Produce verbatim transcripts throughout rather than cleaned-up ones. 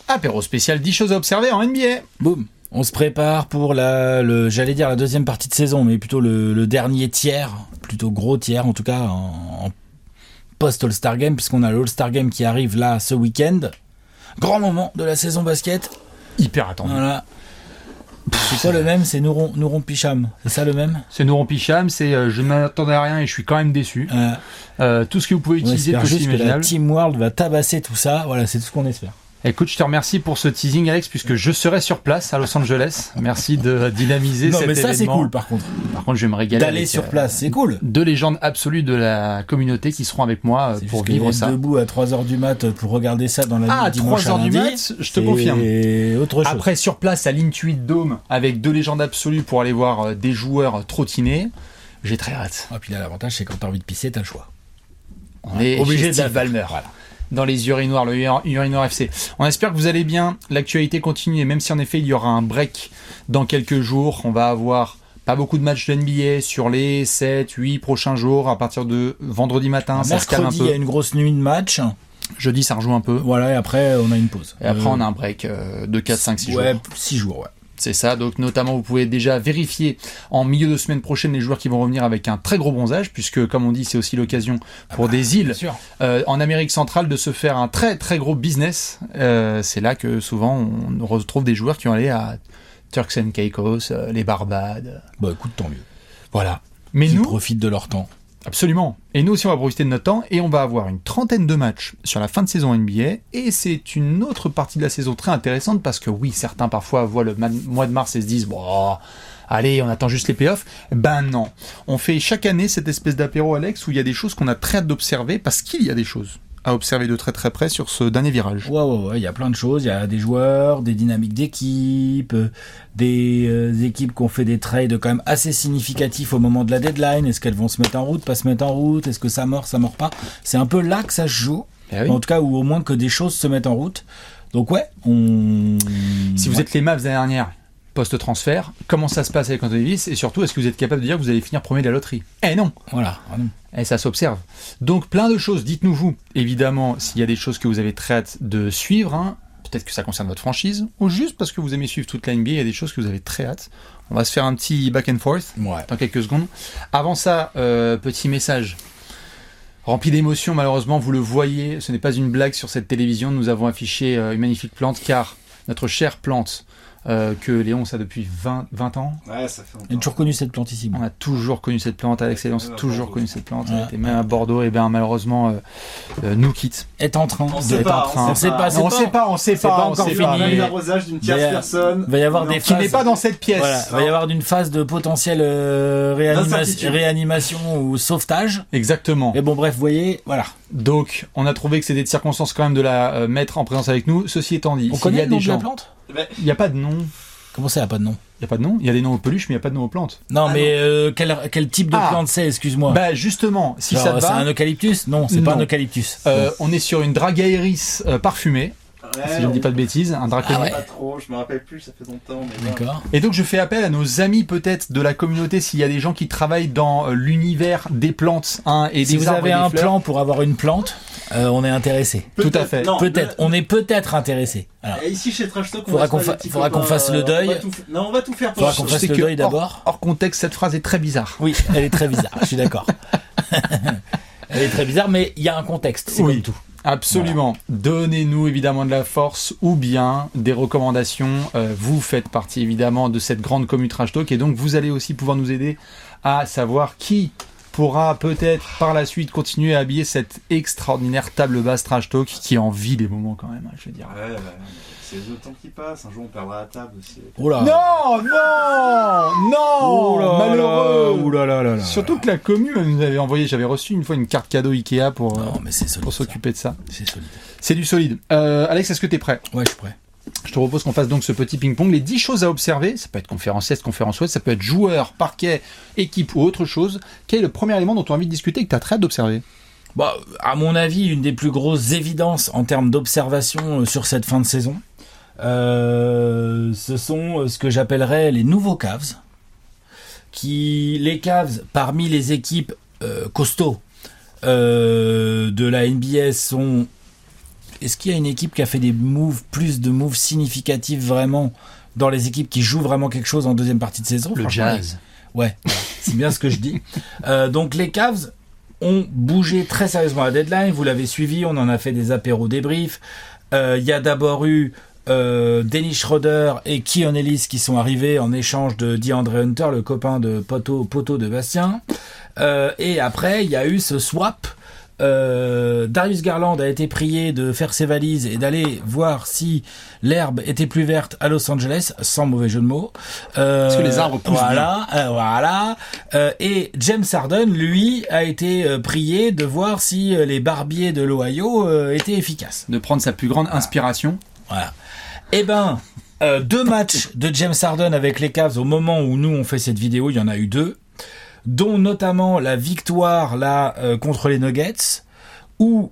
Apéro spécial dix choses à observer en N B A. Boum. On se prépare pour la, le, j'allais dire la deuxième partie de saison, mais plutôt le, le dernier tiers, plutôt gros tiers en tout cas, en, en post-All-Star Game, puisqu'on a l'All-Star Game qui arrive là ce week-end. Grand moment de la saison basket. Hyper attendu. Voilà. C'est quoi le même? C'est Nouron, Nouron Picham. C'est ça le même? C'est Nouron Picham, c'est euh, je ne m'attendais à rien et je suis quand même déçu. Euh, euh, tout ce que vous pouvez utiliser, on tout juste imaginable. Que la Team World va tabasser tout ça. Voilà, c'est tout ce qu'on espère. Écoute, je te remercie pour ce teasing, Alex, puisque je serai sur place à Los Angeles. Merci de dynamiser non, cet événement. Non, mais ça, c'est cool, par contre. Par contre, je vais me régaler. D'aller avec, sur euh, place, c'est cool. Deux légendes absolues de la communauté qui seront avec moi euh, pour vivre ça. Debout à trois heures du mat pour regarder ça dans la nuit ah, dimanche trois heures à lundi, du mat, je te confirme. Et autre chose. Après, sur place à l'Intuit Dome, avec deux légendes absolues pour aller voir euh, des joueurs trottiner, j'ai très hâte. Ah, puis là, l'avantage, c'est quand t'as envie de pisser, t'as le choix. On est obligé de Valmer. Voilà. Dans les urinoirs, le urinoir F C. On espère que vous allez bien. L'actualité continue et même si en effet il y aura un break dans quelques jours, on va avoir pas beaucoup de matchs de N B A sur les sept, huit prochains jours à partir de vendredi matin. Ça mercredi, se calme un peu. Il y a une grosse nuit de match. Jeudi, ça rejoue un peu. Voilà, et après on a une pause. Et après euh... on a un break euh, de quatre, cinq, six ouais, jours. six jours, ouais. C'est ça, donc notamment vous pouvez déjà vérifier en milieu de semaine prochaine les joueurs qui vont revenir avec un très gros bronzage, puisque comme on dit c'est aussi l'occasion pour ah bah, des îles euh, en Amérique centrale de se faire un très très gros business. Euh, c'est là que souvent on retrouve des joueurs qui ont allé à Turks and Caicos, euh, les Barbades. Bah écoute, tant mieux. Voilà. Mais qui nous profitent de leur temps. Absolument. Et nous aussi, on va profiter de notre temps et on va avoir une trentaine de matchs sur la fin de saison N B A. Et c'est une autre partie de la saison très intéressante parce que oui, certains parfois voient le mois de mars et se disent bon, allez, on attend juste les playoffs. Ben non. On fait chaque année cette espèce d'apéro, Alex, où il y a des choses qu'on a très hâte d'observer parce qu'il y a des choses à observer de très très près sur ce dernier virage. Ouais, ouais, ouais, il y a plein de choses. Il y a des joueurs, des dynamiques d'équipe, des euh, équipes qui ont fait des trades quand même assez significatifs au moment de la deadline. Est-ce qu'elles vont se mettre en route, pas se mettre en route? Est-ce que ça mord, ça mord pas? C'est un peu là que ça se joue. Eh oui. En tout cas, ou au moins que des choses se mettent en route. Donc ouais, on... Si vous ouais. êtes les Mavs l'année dernière, post-transfert, comment ça se passe avec Anthony Davis et surtout, est-ce que vous êtes capable de dire que vous allez finir premier de la loterie? Eh non. Voilà. Ah non. Et ça s'observe. Donc plein de choses, dites-nous vous, évidemment, s'il y a des choses que vous avez très hâte de suivre, hein, peut-être que ça concerne votre franchise, ou juste parce que vous aimez suivre toute la N B A, il y a des choses que vous avez très hâte. On va se faire un petit back and forth ouais. dans quelques secondes. Avant ça, euh, petit message. Rempli d'émotions, malheureusement, vous le voyez, ce n'est pas une blague sur cette télévision, nous avons affiché euh, une magnifique plante, car notre chère plante, Euh, que Léon ça depuis vingt, vingt ans. Ouais, ça fait longtemps. On a toujours connu cette plante ici. On a toujours connu cette plante, Alex et Léon a toujours connu cette plante. Ouais. Elle était même à Bordeaux, et bien malheureusement, euh, euh, nous quitte. Est en train. On sait pas, on sait pas. On sait pas, on sait pas. C'est pas encore fini. On a eu l'arrosage d'une tierce va, personne. Va y avoir des qui phases, n'est pas dans cette pièce. Voilà, va y avoir d'une phase de potentielle euh, réanimation, réanimation ou sauvetage. Exactement. Et bon, bref, vous voyez, voilà. Donc, on a trouvé que c'était de circonstance quand même de la euh, mettre en présence avec nous. Ceci étant dit, on connaît y a le nom des de la gens. plante. Il n'y a pas de nom. Comment ça, il n'y a pas de nom? Il n'y a pas de nom. Il y a des noms aux peluches, mais il n'y a pas de nom aux plantes. Non, ah mais non. Euh, quel, quel type de ah. plante c'est, excuse-moi? Bah justement, si Genre, ça te va. C'est un eucalyptus? Non, c'est non. pas un eucalyptus. Euh, on est sur une Dragaeris euh, parfumée. Ouais, si je ne dis pas de bêtises, un draconnier. Ah ouais. Pas trop, je me rappelle plus, ça fait longtemps. Mais D'accord. Et donc je fais appel à nos amis peut-être de la communauté s'il y a des gens qui travaillent dans euh, l'univers des plantes hein, et si des vous arbres avez et des un fleurs. plan pour avoir une plante, euh, on est intéressé. Tout à fait. Non, peut-être, le... on est peut-être intéressé. Alors, et ici chez Trash Talk, on faudra va qu'on, fa- faudra qu'on fasse le deuil. On tout... Non, on va tout faire pour faudra qu'on fasse C'est le que deuil hors, d'abord. Hors contexte, cette phrase est très bizarre. Oui, elle est très bizarre. Je suis d'accord. Elle est très bizarre, mais il y a un contexte. C'est Oui. comme tout. Absolument. Voilà. Donnez-nous évidemment de la force ou bien des recommandations. Euh, vous faites partie évidemment de cette grande commu Trash Talk et donc vous allez aussi pouvoir nous aider à savoir qui pourra peut-être par la suite continuer à habiller cette extraordinaire table basse Trash Talk qui en vit des moments quand même, je veux dire. Ouais, ouais. C'est le temps qui passe, un jour on perdra la table aussi. Oula. Non, non, non, Oula, malheureux. Oula là là là. Surtout que la commune nous avait envoyé, j'avais reçu une fois une carte cadeau Ikea pour, non, mais c'est solide, pour s'occuper de ça. C'est solide. C'est du solide. Euh, Alex, est-ce que t'es prêt? Ouais, je suis prêt. Je te propose qu'on fasse donc ce petit ping-pong. Les dix choses à observer, ça peut être conférence est, conférence ouest, ça peut être joueur, parquet, équipe ou autre chose. Quel est le premier élément dont tu as envie de discuter et que tu as très hâte d'observer? Bah, à mon avis, une des plus grosses évidences en termes d'observation sur cette fin de saison, euh, ce sont ce que j'appellerais les nouveaux Cavs. Qui, les Cavs, parmi les équipes euh, costauds euh, de la N B A, sont est-ce qu'il y a une équipe qui a fait des moves, plus de moves significatifs vraiment dans les équipes qui jouent vraiment quelque chose en deuxième partie de saison? Le Jazz. Ouais, voilà, c'est bien ce que je dis. Euh, donc les Cavs ont bougé très sérieusement à la deadline. Vous l'avez suivi, on en a fait des apéros débriefs. Il euh, y a d'abord eu euh, Dennis Schroeder et Keon Ellis qui sont arrivés en échange de DeAndre Hunter, le copain de Poto, Poto de Bastien. Euh, et après, il y a eu ce swap. Euh, Darius Garland a été prié de faire ses valises et d'aller voir si l'herbe était plus verte à Los Angeles, sans mauvais jeu de mots. Euh, Parce que les arbres poussent voilà, bien. Euh, voilà. Euh, et James Harden, lui, a été euh, prié de voir si euh, les barbiers de l'Ohio euh, étaient efficaces. De prendre sa plus grande inspiration. Voilà. Eh ben, euh, deux matchs de James Harden avec les Cavs au moment où nous on fait cette vidéo, il y en a eu deux. Dont notamment la victoire là euh, contre les Nuggets, où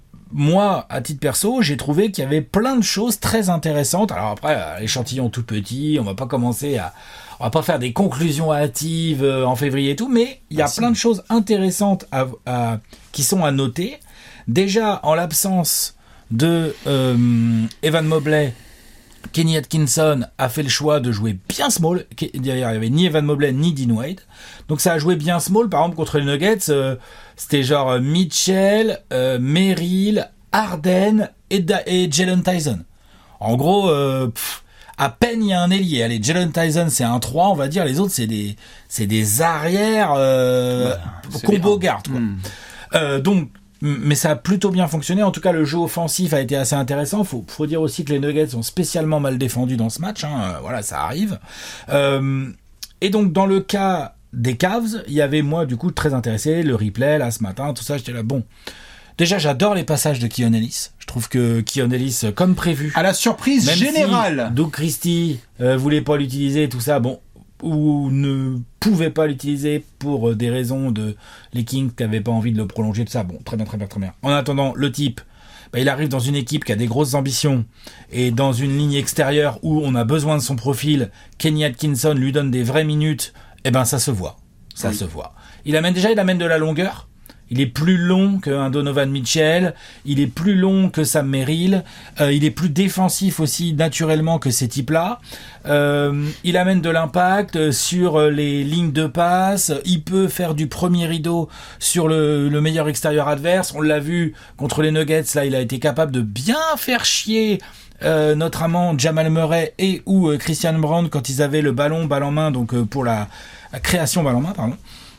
moi, à titre perso, j'ai trouvé qu'il y avait plein de choses très intéressantes. Alors après, euh, l'échantillon tout petit, on va pas commencer à, on va pas faire des conclusions hâtives euh, en février et tout, mais il y a ah, plein si. de choses intéressantes à, à, qui sont à noter. Déjà, en l'absence de euh, Evan Mobley, Kenny Atkinson a fait le choix de jouer bien small. Derrière, il n'y avait ni Evan Mobley ni Dean Wade. Donc ça a joué bien small. Par exemple, contre les Nuggets, euh, c'était genre Mitchell, euh, Merrill, Harden et, da- et Jalen Tyson. En gros, euh, pff, à peine il y a un ailier. Allez, Jalen Tyson, c'est un trois, on va dire. Les autres, c'est des, c'est des arrières euh, ouais, combo guard. Quoi. Mm. Euh, donc, mais ça a plutôt bien fonctionné. En tout cas, le jeu offensif a été assez intéressant. Faut, faut dire aussi que les Nuggets sont spécialement mal défendus dans ce match. Hein. Voilà, ça arrive. Euh, et donc, dans le cas des Cavs, il y avait, moi, du coup, très intéressé. Le replay, là, ce matin, tout ça, j'étais là, bon. Déjà, j'adore les passages de Keon Ellis. Je trouve que Keon Ellis, comme prévu. À la surprise même générale. Si Doug Christie euh, voulait pas l'utiliser, tout ça, bon. Ou ne pouvait pas l'utiliser pour des raisons de les Kings qui n'avaient pas envie de le prolonger, tout ça. Bon, très bien, très bien, très bien. En attendant, le type, bah, il arrive dans une équipe qui a des grosses ambitions et dans une ligne extérieure où on a besoin de son profil. Kenny Atkinson lui donne des vraies minutes. Eh ben, ça se voit. Ça oui. se voit. Il amène déjà, il amène de la longueur. Il est plus long qu'un Donovan Mitchell, il est plus long que Sam Merrill, euh, il est plus défensif aussi naturellement que ces types-là. Euh, il amène de l'impact sur les lignes de passe, il peut faire du premier rideau sur le, le meilleur extérieur adverse. On l'a vu contre les Nuggets, là il a été capable de bien faire chier euh, notre amant Jamal Murray et ou euh, Christian Brown quand ils avaient le ballon, balle en main, donc euh, pour la, la création balle en main, pardon.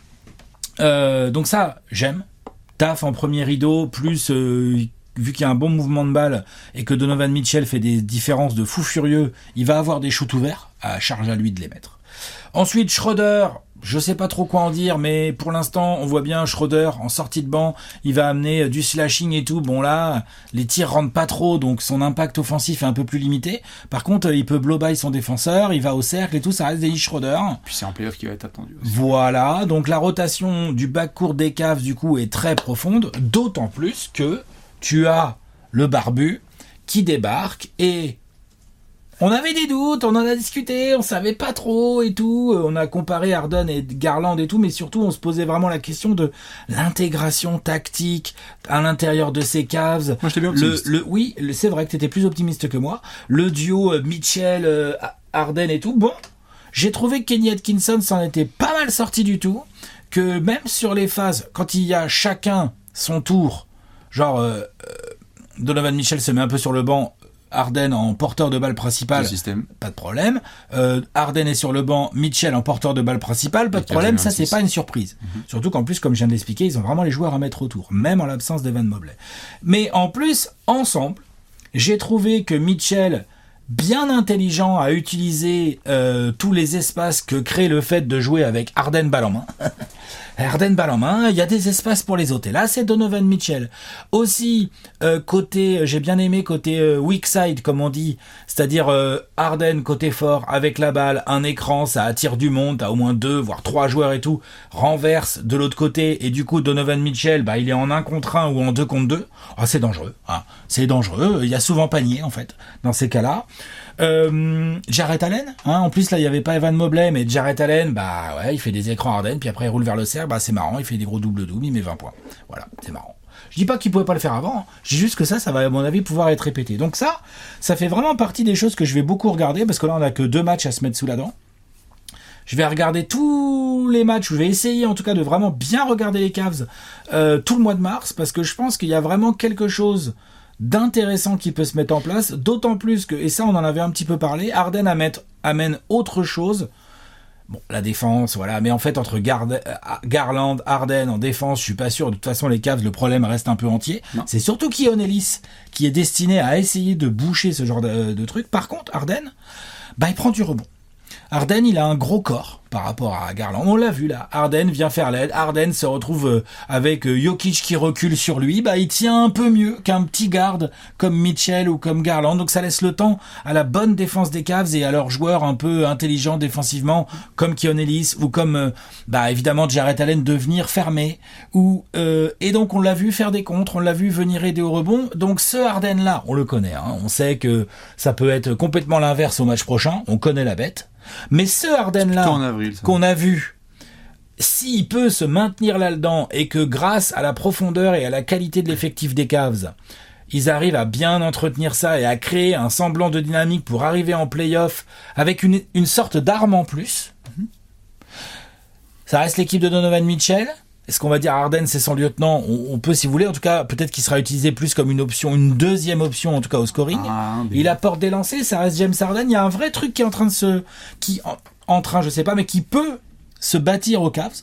Euh, donc ça, j'aime. Taf en premier rideau, plus euh, vu qu'il y a un bon mouvement de balle et que Donovan Mitchell fait des différences de fou furieux, il va avoir des shoots ouverts, à charge à lui de les mettre. Ensuite, Schroeder, je sais pas trop quoi en dire, mais pour l'instant, on voit bien Schroeder en sortie de banc, il va amener du slashing et tout. Bon là, les tirs rentrent pas trop, donc son impact offensif est un peu plus limité. Par contre, il peut blow by son défenseur, il va au cercle et tout, ça reste Dennis Schroeder. Puis c'est en playoff qui va être attendu aussi. Voilà, donc la rotation du backcourt des Cavs, du coup, est très profonde, d'autant plus que tu as le barbu qui débarque et... On avait des doutes, on en a discuté, on savait pas trop et tout. On a comparé Harden et Garland et tout, mais surtout on se posait vraiment la question de l'intégration tactique à l'intérieur de ces Cavs. Moi j'étais bien optimiste. Le, le, oui, le, c'est vrai que t'étais plus optimiste que moi. Le duo euh, Mitchell, euh, Harden et tout. Bon, j'ai trouvé que Kenny Atkinson s'en était pas mal sorti du tout. Que même sur les phases, quand il y a chacun son tour, genre euh, euh, Donovan Mitchell se met un peu sur le banc. Harden en porteur de balle principal, pas de problème. Euh, Harden est sur le banc, Mitchell en porteur de balle principal, pas de problème. Ça, c'est pas une surprise. Mm-hmm. Surtout qu'en plus, comme je viens de l'expliquer, ils ont vraiment les joueurs à mettre autour, même en l'absence d'Evan Mobley. Mais en plus, ensemble, j'ai trouvé que Mitchell, bien intelligent à utiliser euh, tous les espaces que crée le fait de jouer avec Harden balle en main. Harden balle en main, il y a des espaces pour les autres. Et là, c'est Donovan Mitchell. Aussi, euh, côté, j'ai bien aimé côté euh, weak side, comme on dit, c'est-à-dire euh, Harden côté fort, avec la balle, un écran, ça attire du monde, t'as au moins deux, voire trois joueurs et tout, renverse de l'autre côté, et du coup, Donovan Mitchell, bah, il est en un contre un ou en deux contre deux. Ah, c'est dangereux, hein. C'est dangereux. Il y a souvent panier, en fait, dans ces cas-là. Euh, Jarrett Allen, hein, en plus là il y avait pas Evan Mobley, mais Jarrett Allen, bah ouais, il fait des écrans Harden, puis après il roule vers le cercle, bah c'est marrant, il fait des gros double doubles, il met vingt points. Voilà, c'est marrant. Je dis pas qu'ils pouvaient pas le faire avant, hein. Je dis juste que ça, ça va à mon avis pouvoir être répété. Donc ça, ça fait vraiment partie des choses que je vais beaucoup regarder, parce que là on a que deux matchs à se mettre sous la dent. Je vais regarder tous les matchs, je vais essayer en tout cas de vraiment bien regarder les Cavs euh, tout le mois de mars, parce que je pense qu'il y a vraiment quelque chose d'intéressant qui peut se mettre en place, d'autant plus que, et ça on en avait un petit peu parlé, Harden amène, amène autre chose. Bon, la défense, voilà, mais en fait entre Gard- Garland, Harden en défense, je suis pas sûr, de toute façon les Cavs, le problème reste un peu entier. Non. C'est surtout Keon Ellis qui est destiné à essayer de boucher ce genre de, de truc. Par contre, Harden, bah il prend du rebond. Harden, il a un gros corps par rapport à Garland. On l'a vu là. Harden vient faire l'aide. Harden se retrouve euh, avec euh, Jokic qui recule sur lui. Bah, il tient un peu mieux qu'un petit garde comme Mitchell ou comme Garland. Donc ça laisse le temps à la bonne défense des Cavs et à leurs joueurs un peu intelligents défensivement comme Keon Ellis ou comme euh, bah évidemment Jarrett Allen de venir fermer. Ou euh, et donc on l'a vu faire des contres. On l'a vu venir aider au rebond. Donc ce Harden là, on le connaît. Hein. On sait que ça peut être complètement l'inverse au match prochain. On connaît la bête. Mais ce Harden-là, qu'on a vu, s'il peut se maintenir là-dedans et que grâce à la profondeur et à la qualité de l'effectif des Cavs, ils arrivent à bien entretenir ça et à créer un semblant de dynamique pour arriver en play-off avec une, une sorte d'arme en plus, ça reste l'équipe de Donovan Mitchell. Est-ce qu'on va dire Harden c'est son lieutenant? on, on peut, si vous voulez, en tout cas, peut-être qu'il sera utilisé plus comme une option, une deuxième option en tout cas au scoring. Ah, mais... Il apporte des lancers, ça reste James Harden. Il y a un vrai truc qui est en train de se, qui en, en train, je sais pas, mais qui peut se bâtir aux Cavs.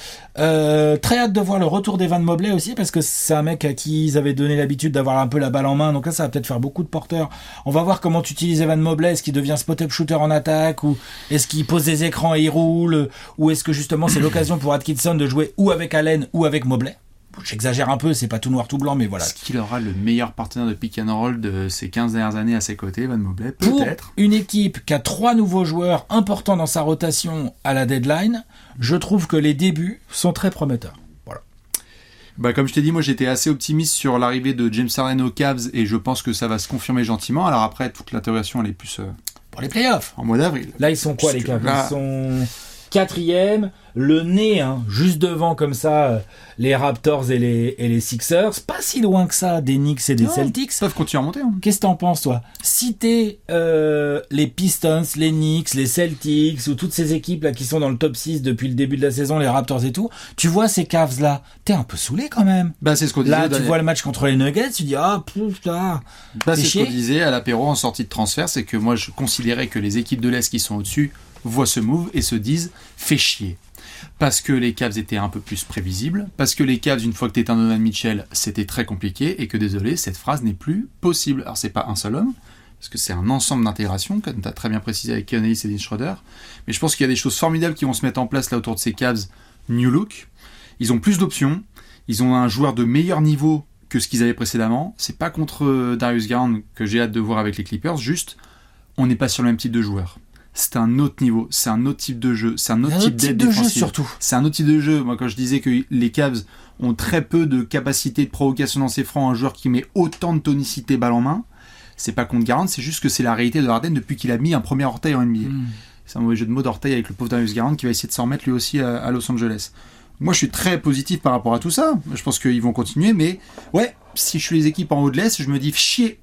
Euh, très hâte de voir le retour d'Evan Mobley aussi, parce que c'est un mec à qui ils avaient donné l'habitude d'avoir un peu la balle en main, donc là ça va peut-être faire beaucoup de porteurs. On va voir comment tu utilises Evan Mobley. Est-ce qu'il devient spot-up shooter en attaque, ou est-ce qu'il pose des écrans et il roule, ou est-ce que justement c'est l'occasion pour Atkinson de jouer ou avec Allen ou avec Mobley? J'exagère un peu, c'est pas tout noir tout blanc, mais voilà. Est-ce qu'il aura le meilleur partenaire de pick and roll de ces quinze dernières années à ses côtés, Evan Mobley? Peut-être. Pour une équipe qui a trois nouveaux joueurs importants dans sa rotation à la deadline, je trouve que les débuts sont très prometteurs. Voilà. Bah, comme je t'ai dit, moi j'étais assez optimiste sur l'arrivée de James Harden aux Cavs et je pense que ça va se confirmer gentiment. Alors après, toute l'interrogation elle est plus... Euh, pour les playoffs. En mois d'avril. Là, ils sont quoi, les Cavs? Là... Ils sont... quatrième, le nez, hein, juste devant comme ça, les Raptors et les, et les Sixers, pas si loin que ça des Knicks et des non, Celtics. Ils peuvent continuer à monter. Hein. Qu'est-ce que t'en penses, toi? Si t'es euh, les Pistons, les Knicks, les Celtics, ou toutes ces équipes là qui sont dans le top six depuis le début de la saison, les Raptors et tout, tu vois ces Cavs là, t'es un peu saoulé quand même. Bah, c'est ce qu'on disait. Là, tu vois le match contre les Nuggets, tu dis, ah, putain. Bah, c'est ce qu'on disait à l'apéro en sortie de transfert, c'est que moi je considérais que les équipes de l'Est qui sont au-dessus voient ce move et se disent fait chier. Parce que les Cavs étaient un peu plus prévisibles, parce que les Cavs, une fois que t'es un Donovan Mitchell, c'était très compliqué, et que désolé, cette phrase n'est plus possible. Alors c'est pas un seul homme, parce que c'est un ensemble d'intégration, comme t'as très bien précisé avec Keon Ellis et Dennis Schroeder, mais je pense qu'il y a des choses formidables qui vont se mettre en place là autour de ces Cavs new look. Ils ont plus d'options, ils ont un joueur de meilleur niveau que ce qu'ils avaient précédemment. C'est pas contre Darius Garland que j'ai hâte de voir avec les Clippers, juste, on n'est pas sur le même type de joueur. C'est un autre niveau, c'est un autre type de jeu, c'est un autre un type d'aide défensive. Surtout. C'est un autre type de jeu. Moi, quand je disais que les Cavs ont très peu de capacité de provocation dans ses francs, un joueur qui met autant de tonicité balle en main, c'est pas contre Garland, c'est juste que c'est la réalité de Harden depuis qu'il a mis un premier orteil en N B A. Mm. C'est un mauvais jeu de mots d'orteil avec le pauvre Darius Garland qui va essayer de s'en remettre lui aussi à, à Los Angeles. Moi, je suis très positif par rapport à tout ça. Je pense qu'ils vont continuer, mais ouais, si je suis les équipes en haut de l'Est, je me dis chier.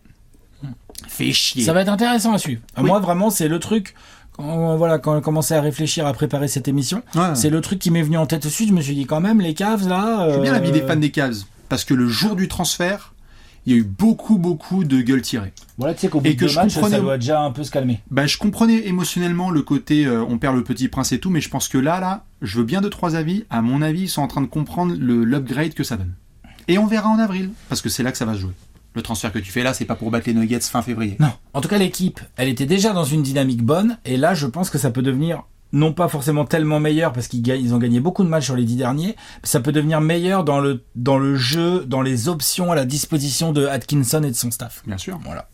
Fais chier. Ça va être intéressant à suivre. Oui. Moi, vraiment, c'est le truc. Quand, voilà, quand on commençait à réfléchir à préparer cette émission, ouais. C'est le truc qui m'est venu en tête aussi. Je me suis dit quand même, les Cavs là. Euh... Je veux bien l'avis des fans des Cavs parce que le jour du transfert, il y a eu beaucoup, beaucoup de gueules tirées. Voilà, tu sais qu'au bout de deux matchs, ça doit déjà un peu se calmer. Ben, je comprenais émotionnellement le côté euh, on perd le petit prince et tout, mais je pense que là, là, je veux bien deux, trois avis. À mon avis, ils sont en train de comprendre le, l'upgrade que ça donne. Et on verra en avril, parce que c'est là que ça va se jouer. Le transfert que tu fais là, c'est pas pour battre les Nuggets fin février. Non. En tout cas, l'équipe, elle était déjà dans une dynamique bonne, et là, je pense que ça peut devenir, non pas forcément tellement meilleur, parce qu'ils gagnent, ils ont gagné beaucoup de matchs sur les dix derniers, mais ça peut devenir meilleur dans le, dans le jeu, dans les options à la disposition de Atkinson et de son staff. Bien sûr. Voilà.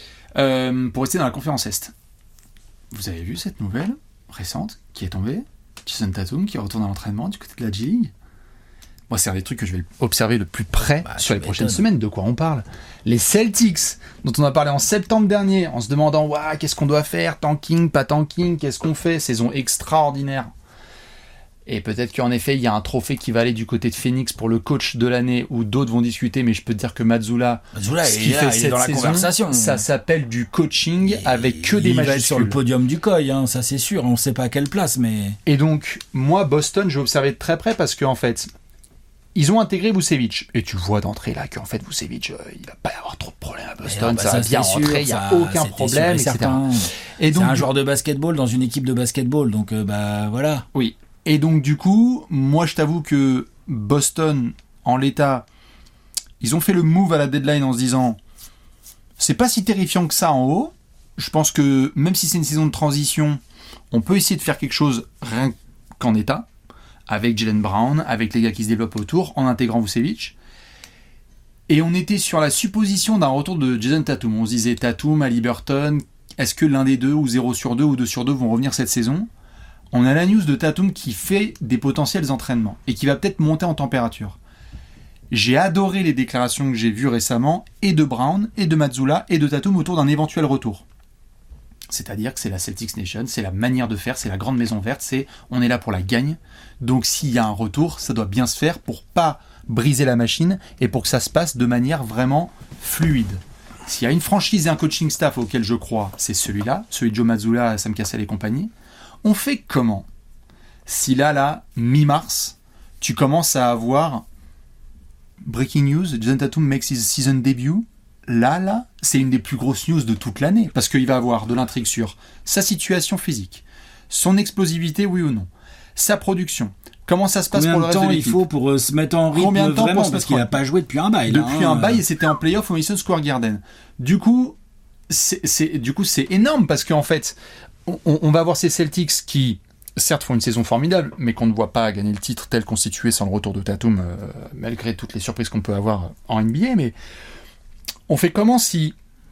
Euh, pour rester dans la conférence Est, vous avez vu cette nouvelle récente qui est tombée? Jason Tatum qui retourne à l'entraînement du côté de la G-League. Moi, c'est un des trucs que je vais observer de plus près bah, sur les prochaines semaines. De quoi on parle? Les Celtics, dont on a parlé en septembre dernier, en se demandant ouah, qu'est-ce qu'on doit faire, tanking, pas tanking, qu'est-ce qu'on fait, saison extraordinaire. Et peut-être qu'en effet, il y a un trophée qui va aller du côté de Phoenix pour le coach de l'année, où d'autres vont discuter, mais je peux te dire que Mazzulla, Mazzulla, ce il qu'il est là, fait il est cette dans la saison, conversation. ça s'appelle du coaching Et avec que des il va être majuscules. sur le podium du C O I, hein, ça c'est sûr. On ne sait pas à quelle place, mais... Et donc, moi, Boston, je vais observer de très près parce qu'en fait, ils ont intégré Vucevic. Et tu vois d'entrée là qu'en fait, Vucevic, euh, il va pas y avoir trop de problèmes à Boston. non, bah, ça, ça, va bien c'était sûr, rentrer, il n'y a ça, aucun c'était problème, sûr et et cetera. certain. Et donc, c'est un joueur de basketball dans une équipe de basketball, donc euh, bah voilà. oui. Et donc, du coup, moi, je t'avoue que Boston, en l'état, ils ont fait le move à la deadline en se disant c'est pas si terrifiant que ça en haut. Je pense que même si c'est une saison de transition, on peut essayer de faire quelque chose rien qu'en état, avec Jaylen Brown, avec les gars qui se développent autour, en intégrant Vucevic. Et on était sur la supposition d'un retour de Jason Tatum. On se disait Tatum, Haliburton, est-ce que l'un des deux, ou zéro sur deux, ou deux sur deux vont revenir cette saison ? On a la news de Tatum qui fait des potentiels entraînements et qui va peut-être monter en température. J'ai adoré les déclarations que j'ai vues récemment, et de Brown, et de Mazzulla, et de Tatum autour d'un éventuel retour. C'est-à-dire que c'est la Celtics Nation, c'est la manière de faire, c'est la grande maison verte, c'est on est là pour la gagne. Donc s'il y a un retour, ça doit bien se faire pour pas briser la machine et pour que ça se passe de manière vraiment fluide. S'il y a une franchise et un coaching staff auquel je crois, c'est celui-là, celui de Joe Mazzulla, Sam Cassell et compagnie. On fait comment ? Si là, là, mi-mars, tu commences à avoir breaking news, Jason Tatum makes his season debut. Là, là, c'est une des plus grosses news de toute l'année, parce qu'il va avoir de l'intrigue sur sa situation physique, son explosivité, oui ou non, sa production, comment ça se passe Combien pour le de reste temps de il l'équipe. faut pour euh, se mettre en rythme Combien de temps vraiment, pour se parce mettre qu'il en- n'a pas joué depuis un bail. là, Depuis hein, un bail, euh. et c'était en playoff au Madison Square Garden. Du coup, c'est, c'est, du coup, c'est énorme, parce qu'en fait, on, on va avoir ces Celtics qui, certes, font une saison formidable, mais qu'on ne voit pas gagner le titre tel constitué sans le retour de Tatum, euh, malgré toutes les surprises qu'on peut avoir en N B A. Mais on fait comment si,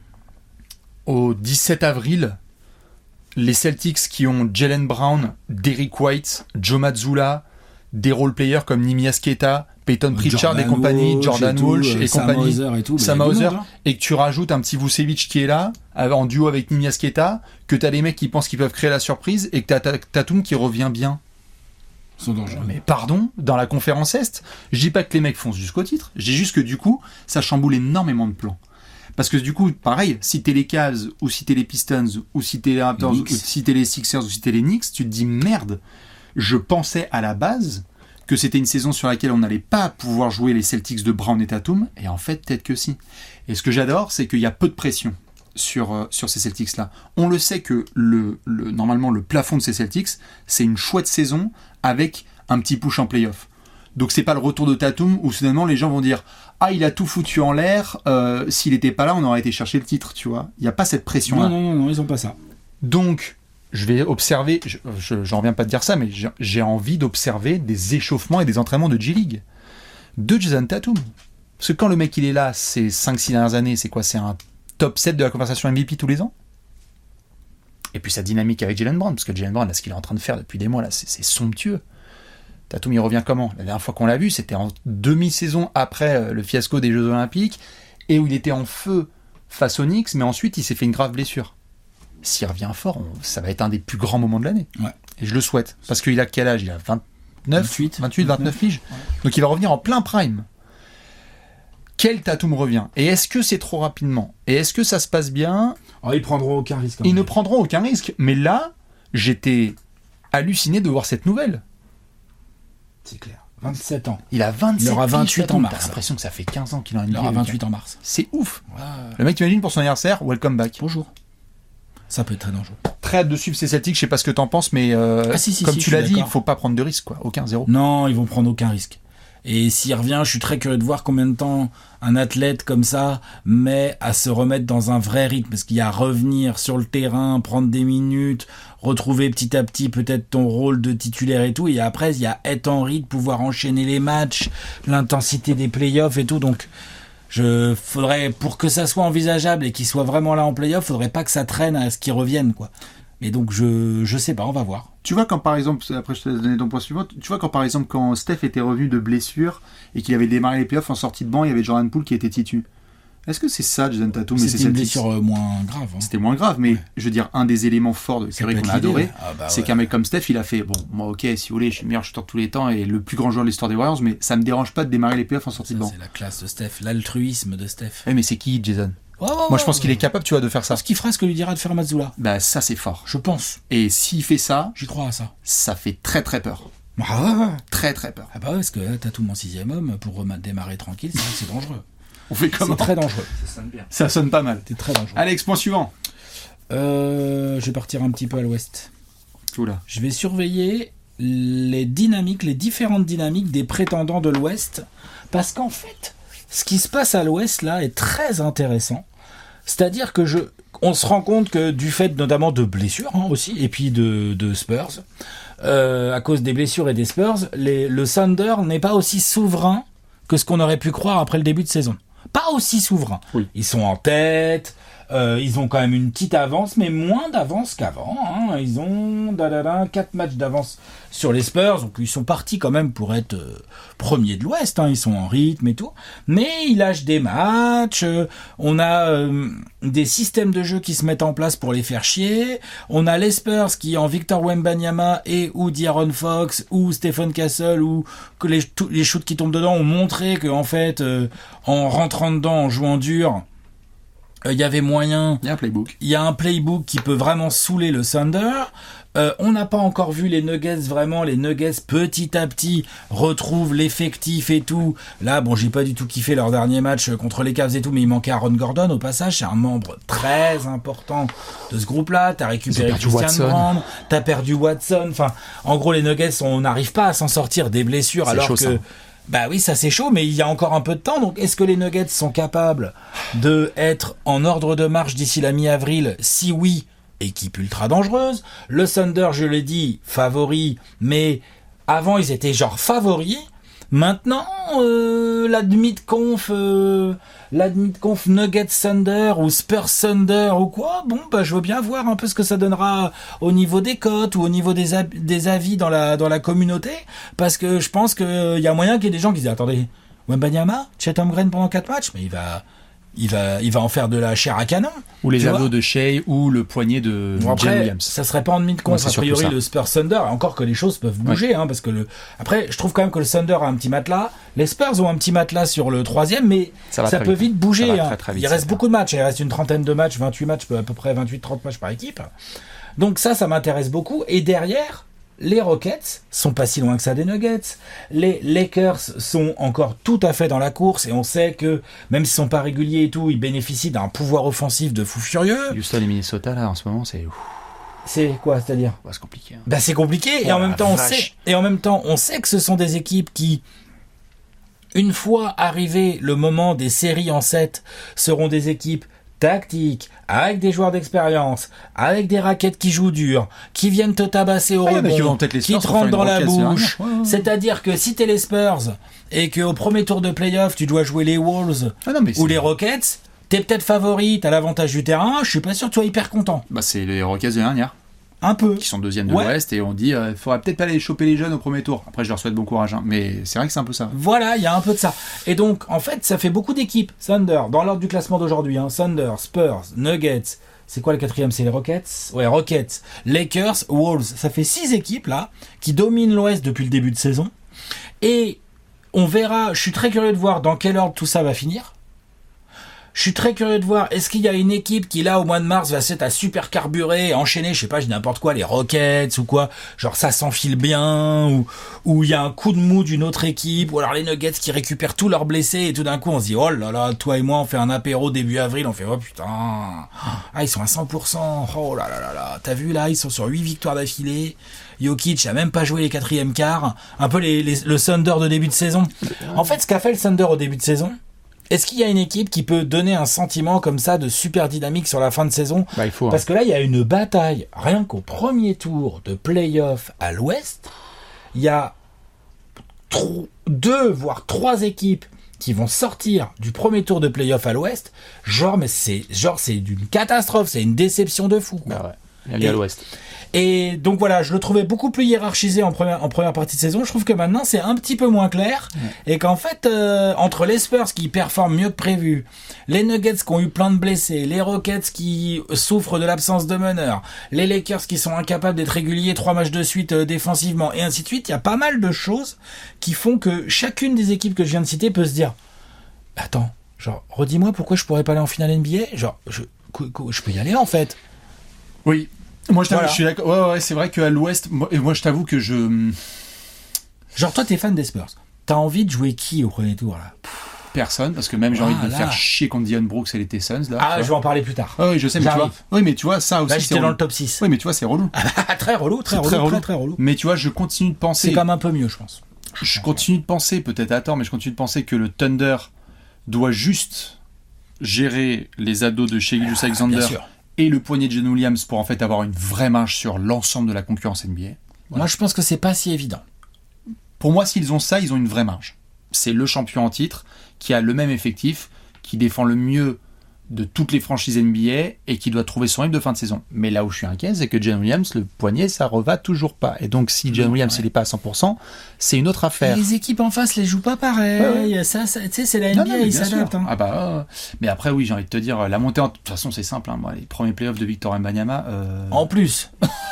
au dix-sept avril, les Celtics qui ont Jaylen Brown, Derrick White, Joe Mazzulla, des role-players comme Nimi Asqueta, Peyton Pritchard Jordan et compagnie, Walsh Jordan et tout, Walsh euh, et Sam compagnie, Hauser et tout, mais Sam il y a du Hauser, monde, hein. et que tu rajoutes un petit Vucevic qui est là, en duo avec Nimi Asqueta, que t'as les mecs qui pensent qu'ils peuvent créer la surprise, et que t'as Ta- Tatum qui revient bien. Ils sont dangereux. Mais pardon, dans la conférence Est, je dis pas que les mecs foncent jusqu'au titre, je dis juste que du coup, ça chamboule énormément de plans. Parce que du coup, pareil, si t'es les Cavs, ou si t'es les Pistons, ou si t'es les Raptors, Les ou Knicks. si t'es les Sixers, ou si t'es les Knicks, tu te dis merde, je pensais à la base que c'était une saison sur laquelle on n'allait pas pouvoir jouer les Celtics de Brown et Tatum, et en fait, peut-être que si. Et ce que j'adore, c'est qu'il y a peu de pression sur, euh, sur ces Celtics-là. On le sait que le, le, normalement, le plafond de ces Celtics, c'est une chouette saison avec un petit push en playoff. Donc c'est pas le retour de Tatum où soudainement les gens vont dire ah il a tout foutu en l'air, euh, s'il était pas là on aurait été chercher le titre, tu vois. Il y a pas cette pression là. Non, non, non, non, ils ont pas ça. Donc je vais observer, je, je, j'en reviens pas de dire ça, mais j'ai, j'ai envie d'observer des échauffements et des entraînements de G-League de Jason Tatum. Parce que quand le mec il est là ces cinq six dernières années, c'est quoi? C'est un top sept de la conversation M V P tous les ans. Et puis sa dynamique avec Jaylen Brown, parce que Jaylen Brown là, ce qu'il est en train de faire depuis des mois là, c'est, c'est somptueux. Tatum il revient comment? La dernière fois qu'on l'a vu, c'était en demi-saison après euh, le fiasco des Jeux Olympiques, et où il était en feu face aux Knicks, mais ensuite il s'est fait une grave blessure. S'il revient fort, on- ça va être un des plus grands moments de l'année. Ouais. Et je le souhaite. Parce qu'il a quel âge? Il a vingt-neuf, vingt-huit, vingt-huit, vingt-neuf piges. Donc il va revenir en plein prime. Quel Tatum revient? Et est-ce que c'est trop rapidement? Et est-ce que ça se passe bien? Oh, ils prendront aucun risque. Ils ne prendront aucun risque. Mais là, j'étais halluciné de voir cette nouvelle. C'est clair. vingt-sept ans. Il a vingt-sept Il aura piges, vingt-huit Tatum. en mars. T'as l'impression que ça fait quinze ans qu'il est en N B A. Il aura le gars. vingt-huit en mars. C'est ouf. Ouais. Le mec, t'imagines pour son anniversaire, welcome back. Bonjour. Ça peut être très dangereux. Très hâte de suivre ces Celtics, je sais pas ce que t'en penses, mais euh, Ah, si, si, comme si, tu je l'as suis dit, il d'accord. faut pas prendre de risques, quoi. Aucun, zéro. Non, ils vont prendre aucun risque. Et s'il revient, je suis très curieux de voir combien de temps un athlète comme ça met à se remettre dans un vrai rythme. Parce qu'il y a revenir sur le terrain, prendre des minutes, retrouver petit à petit peut-être ton rôle de titulaire et tout. Et après, il y a être en rythme, pouvoir enchaîner les matchs, l'intensité des playoffs et tout. Donc, je faudrait, pour que ça soit envisageable et qu'il soit vraiment là en playoff, faudrait pas que ça traîne à ce qu'il revienne, quoi. Mais donc, je, je sais pas, on va voir. Tu vois, quand par exemple, après je te donner ton point suivant, tu vois, quand par exemple, quand Steph était revenu de blessure et qu'il avait démarré les playoffs en sortie de banc, il y avait Jordan Poole qui était titu. Est-ce que c'est ça, Jason Tatum, mais C'était c'est une Celtics blessure euh, moins grave. Hein. C'était moins grave, mais Ouais. je veux dire, un des éléments forts de Ça Curry peut qu'on être a l'idée, adoré, ouais. Ah bah c'est ouais. qu'un mec comme Steph, il a fait, bon, moi, ok, si vous voulez, je suis le meilleur shooter de tous les temps et le plus grand joueur de l'histoire des Warriors, mais ça me dérange pas de démarrer les playoffs en sortie Ça, de banc. c'est la classe de Steph, l'altruisme de Steph. Eh, mais c'est qui, Jason Ouais, ouais, Moi, ouais, je pense ouais. qu'il est capable, tu vois, de faire ça. Parce qu'il fera ce que lui dira de faire Mazzulla. Bah, ça, c'est fort. Je pense. Et s'il fait ça, J'y crois à ça. ça fait très très peur. Ah ouais, ouais. Très très peur. Ah bah ouais, parce que là, t'as tout mon sixième homme pour rema- démarrer tranquille, c'est vrai que c'est dangereux. On fait C'est comment très dangereux. Ça sonne bien. Ça sonne pas mal. C'est très dangereux. Alex, point suivant. Euh, je vais partir un petit peu à l'ouest. Oula. Je vais surveiller les dynamiques, les différentes dynamiques des prétendants de l'ouest, parce qu'en fait, ce qui se passe à l'ouest là est très intéressant. C'est-à-dire que je, on se rend compte que du fait notamment de blessures hein, aussi, et puis de, de Spurs, euh, à cause des blessures et des Spurs, les, le Thunder n'est pas aussi souverain que ce qu'on aurait pu croire après le début de saison. Pas aussi souverain. Oui. Ils sont en tête, euh, ils ont quand même une petite avance, mais moins d'avance qu'avant. Hein. Ils ont da, da, da, quatre matchs d'avance sur les Spurs, donc ils sont partis quand même pour être euh, premiers de l'Ouest. Hein. Ils sont en rythme et tout, mais ils lâchent des matchs. Euh, on a euh, des systèmes de jeu qui se mettent en place pour les faire chier. On a les Spurs qui, en Victor Wembanyama et ou De'Aaron Fox ou Stephen Castle ou que les, tous les shoots qui tombent dedans ont montré que en fait, euh, en rentrant dedans, en jouant dur, il euh, y avait moyen. Il y a un playbook. Il y a un playbook qui peut vraiment saouler le Thunder. Euh, on n'a pas encore vu les Nuggets vraiment. Les Nuggets petit à petit retrouvent l'effectif et tout. Là, bon, j'ai pas du tout kiffé leur dernier match contre les Cavs et tout, mais il manquait Aaron Gordon au passage. C'est un membre très important de ce groupe-là. T'as récupéré perdu Christian Watson. Brand, t'as perdu Watson. Enfin, en gros, les Nuggets, on n'arrive pas à s'en sortir des blessures C'est alors chaud, que. ça. Bah oui, ça c'est chaud, mais il y a encore un peu de temps. Donc, est-ce que les Nuggets sont capables de être en ordre de marche d'ici la mi-avril? Si oui, équipe ultra dangereuse. Le Thunder, je l'ai dit, favori, mais avant ils étaient genre favoris. Maintenant, euh, l'admit de conf, euh, l'admit de conf Nuggets Thunder ou Spurs Thunder ou quoi, bon, bah, je veux bien voir un peu ce que ça donnera au niveau des cotes ou au niveau des, ab- des avis dans la, dans la communauté, parce que je pense qu'il y a moyen qu'il y ait des gens qui disent, attendez, Wembanyama, Chet Holmgren pendant quatre matchs, mais il va, il va, il va en faire de la chair à canon. Ou les Tu vois abdos de Shea ou le poignet de Bon, Jalen après, Williams. ça serait pas en demi de compte. Ouais, c'est a surtout priori, ça. le Spurs Thunder, encore que les choses peuvent bouger, hein, parce que le. Après, je trouve quand même que le Thunder a un petit matelas. Les Spurs ont un petit matelas sur le troisième, mais Ça ça, va très peut vite. vite bouger. Ça va hein. très, très vite, Il reste ça. beaucoup de matchs. Il reste une trentaine de matchs, vingt-huit matchs, à peu près vingt-huit trente matchs par équipe. Donc ça, ça m'intéresse beaucoup. Et derrière, les Rockets sont pas si loin que ça des Nuggets. Les Lakers sont encore tout à fait dans la course et on sait que même s'ils sont pas réguliers et tout, ils bénéficient d'un pouvoir offensif de fou furieux. Houston et Minnesota, là, en ce moment, c'est, ouf, C'est quoi, c'est-à-dire? ouais, c'est compliqué. hein. Bah c'est compliqué et Oh en même la temps on vache. sait et en même temps on sait que ce sont des équipes qui une fois arrivé le moment des séries en sept seront des équipes tactiques avec des joueurs d'expérience, avec des raquettes qui jouent dur, qui viennent te tabasser au Ah, il y en a qui rebond, vont peut-être les qui Spurs te pour faire rentrent une dans la roquette, c'est bouche. vrai. Ouais, ouais, ouais. C'est-à-dire que si t'es les Spurs et qu'au premier tour de playoff tu dois jouer les Wolves Ah non, mais ou c'est- les Rockets, t'es peut-être favori, t'as l'avantage du terrain, je suis pas sûr que tu sois hyper content. Bah, c'est les Rockets de l'année dernière, Un peu. qui sont deuxième de Ouais. l'Ouest, et on dit, il euh, faudrait peut-être pas aller choper les jeunes au premier tour. Après, je leur souhaite bon courage, hein. Mais c'est vrai que c'est un peu ça. Voilà, il y a un peu de ça. Et donc, en fait, ça fait beaucoup d'équipes. Thunder, dans l'ordre du classement d'aujourd'hui, hein, Thunder, Spurs, Nuggets, c'est quoi le quatrième? C'est les Rockets? Ouais, Rockets, Lakers, Wolves. Ça fait six équipes, là, qui dominent l'Ouest depuis le début de saison. Et on verra, je suis très curieux de voir dans quel ordre tout ça va finir. Je suis très curieux de voir, est-ce qu'il y a une équipe qui, là, au mois de mars, va s'être à super carburer, enchaîner, je sais pas, je dis n'importe quoi, les Rockets ou quoi, genre ça s'enfile bien, ou ou il y a un coup de mou d'une autre équipe, ou alors les Nuggets qui récupèrent tous leurs blessés, et tout d'un coup, on se dit, oh là là, toi et moi, on fait un apéro début avril, on fait, oh putain, ah, ils sont à cent pour cent, oh là là là là, t'as vu, là, ils sont sur huit victoires d'affilée, Jokic a même pas joué les quatrièmes quarts, un peu les, les, le Thunder de début de saison. En fait, ce qu'a fait le Thunder au début de saison, est-ce qu'il y a une équipe qui peut donner un sentiment comme ça de super dynamique sur la fin de saison? Bah, il faut. hein. Parce que là, il y a une bataille, rien qu'au premier tour de play-off à l'Ouest, il y a tro- deux, voire trois équipes qui vont sortir du premier tour de play-off à l'Ouest. Genre, mais c'est, genre, c'est d'une catastrophe, c'est une déception de fou, quoi. Bah ouais. Il y a à l'ouest. Et donc voilà, je le trouvais beaucoup plus hiérarchisé en première, en première partie de saison. Je trouve que maintenant c'est un petit peu moins clair ouais. et qu'en fait euh, entre les Spurs qui performent mieux que prévu, les Nuggets qui ont eu plein de blessés, les Rockets qui souffrent de l'absence de meneur, les Lakers qui sont incapables d'être réguliers trois matchs de suite euh, défensivement et ainsi de suite, il y a pas mal de choses qui font que chacune des équipes que je viens de citer peut se dire attends, genre redis-moi pourquoi je pourrais pas aller en finale N B A, genre je, je peux y aller en fait. Oui. Moi, je, voilà. je suis d'accord. Ouais, ouais, c'est vrai qu'à l'Ouest, moi, moi, je t'avoue que je. Genre, toi, t'es fan des Spurs. T'as envie de jouer qui au premier tour, là? Personne, parce que même j'ai voilà. envie de me faire chier contre Dion Brooks et les Tessons, là. Ah, je vais en parler plus tard. Ah oui, je sais, mais tu vois. Oui, mais tu vois, ça aussi. Là, j'étais dans le top six. Oui, mais tu vois, c'est relou. très relou, très relou, très, relou. Très, très relou. Mais tu vois, je continue de penser. C'est quand même un peu mieux, je pense. Je, je continue de penser, peut-être à tort, mais je continue de penser que le Thunder doit juste gérer les ados de Shai Gilgeous-Alexander. Bien sûr. Et le poignet de Jalen Williams pour en fait avoir une vraie marge sur l'ensemble de la concurrence N B A. Voilà. Moi, je pense que c'est pas si évident. Pour moi, s'ils ont ça, ils ont une vraie marge. C'est le champion en titre qui a le même effectif, qui défend le mieux de toutes les franchises N B A et qui doit trouver son rythme de fin de saison. Mais là où je suis inquiet, c'est que Jalen Williams, le poignet, ça reva toujours pas. Et donc, si Jalen Williams, ouais. il est pas à cent pour cent, c'est une autre affaire. Et les équipes en face les jouent pas pareil. Ouais, ouais. Ça, ça tu sais, c'est la N B A, non, non, ils s'adaptent. Hein. Ah bah, euh... mais après, oui, j'ai envie de te dire, la montée en... De toute façon, c'est simple. Hein. Moi, les premiers playoffs de Victor Wembanyama... Euh... En plus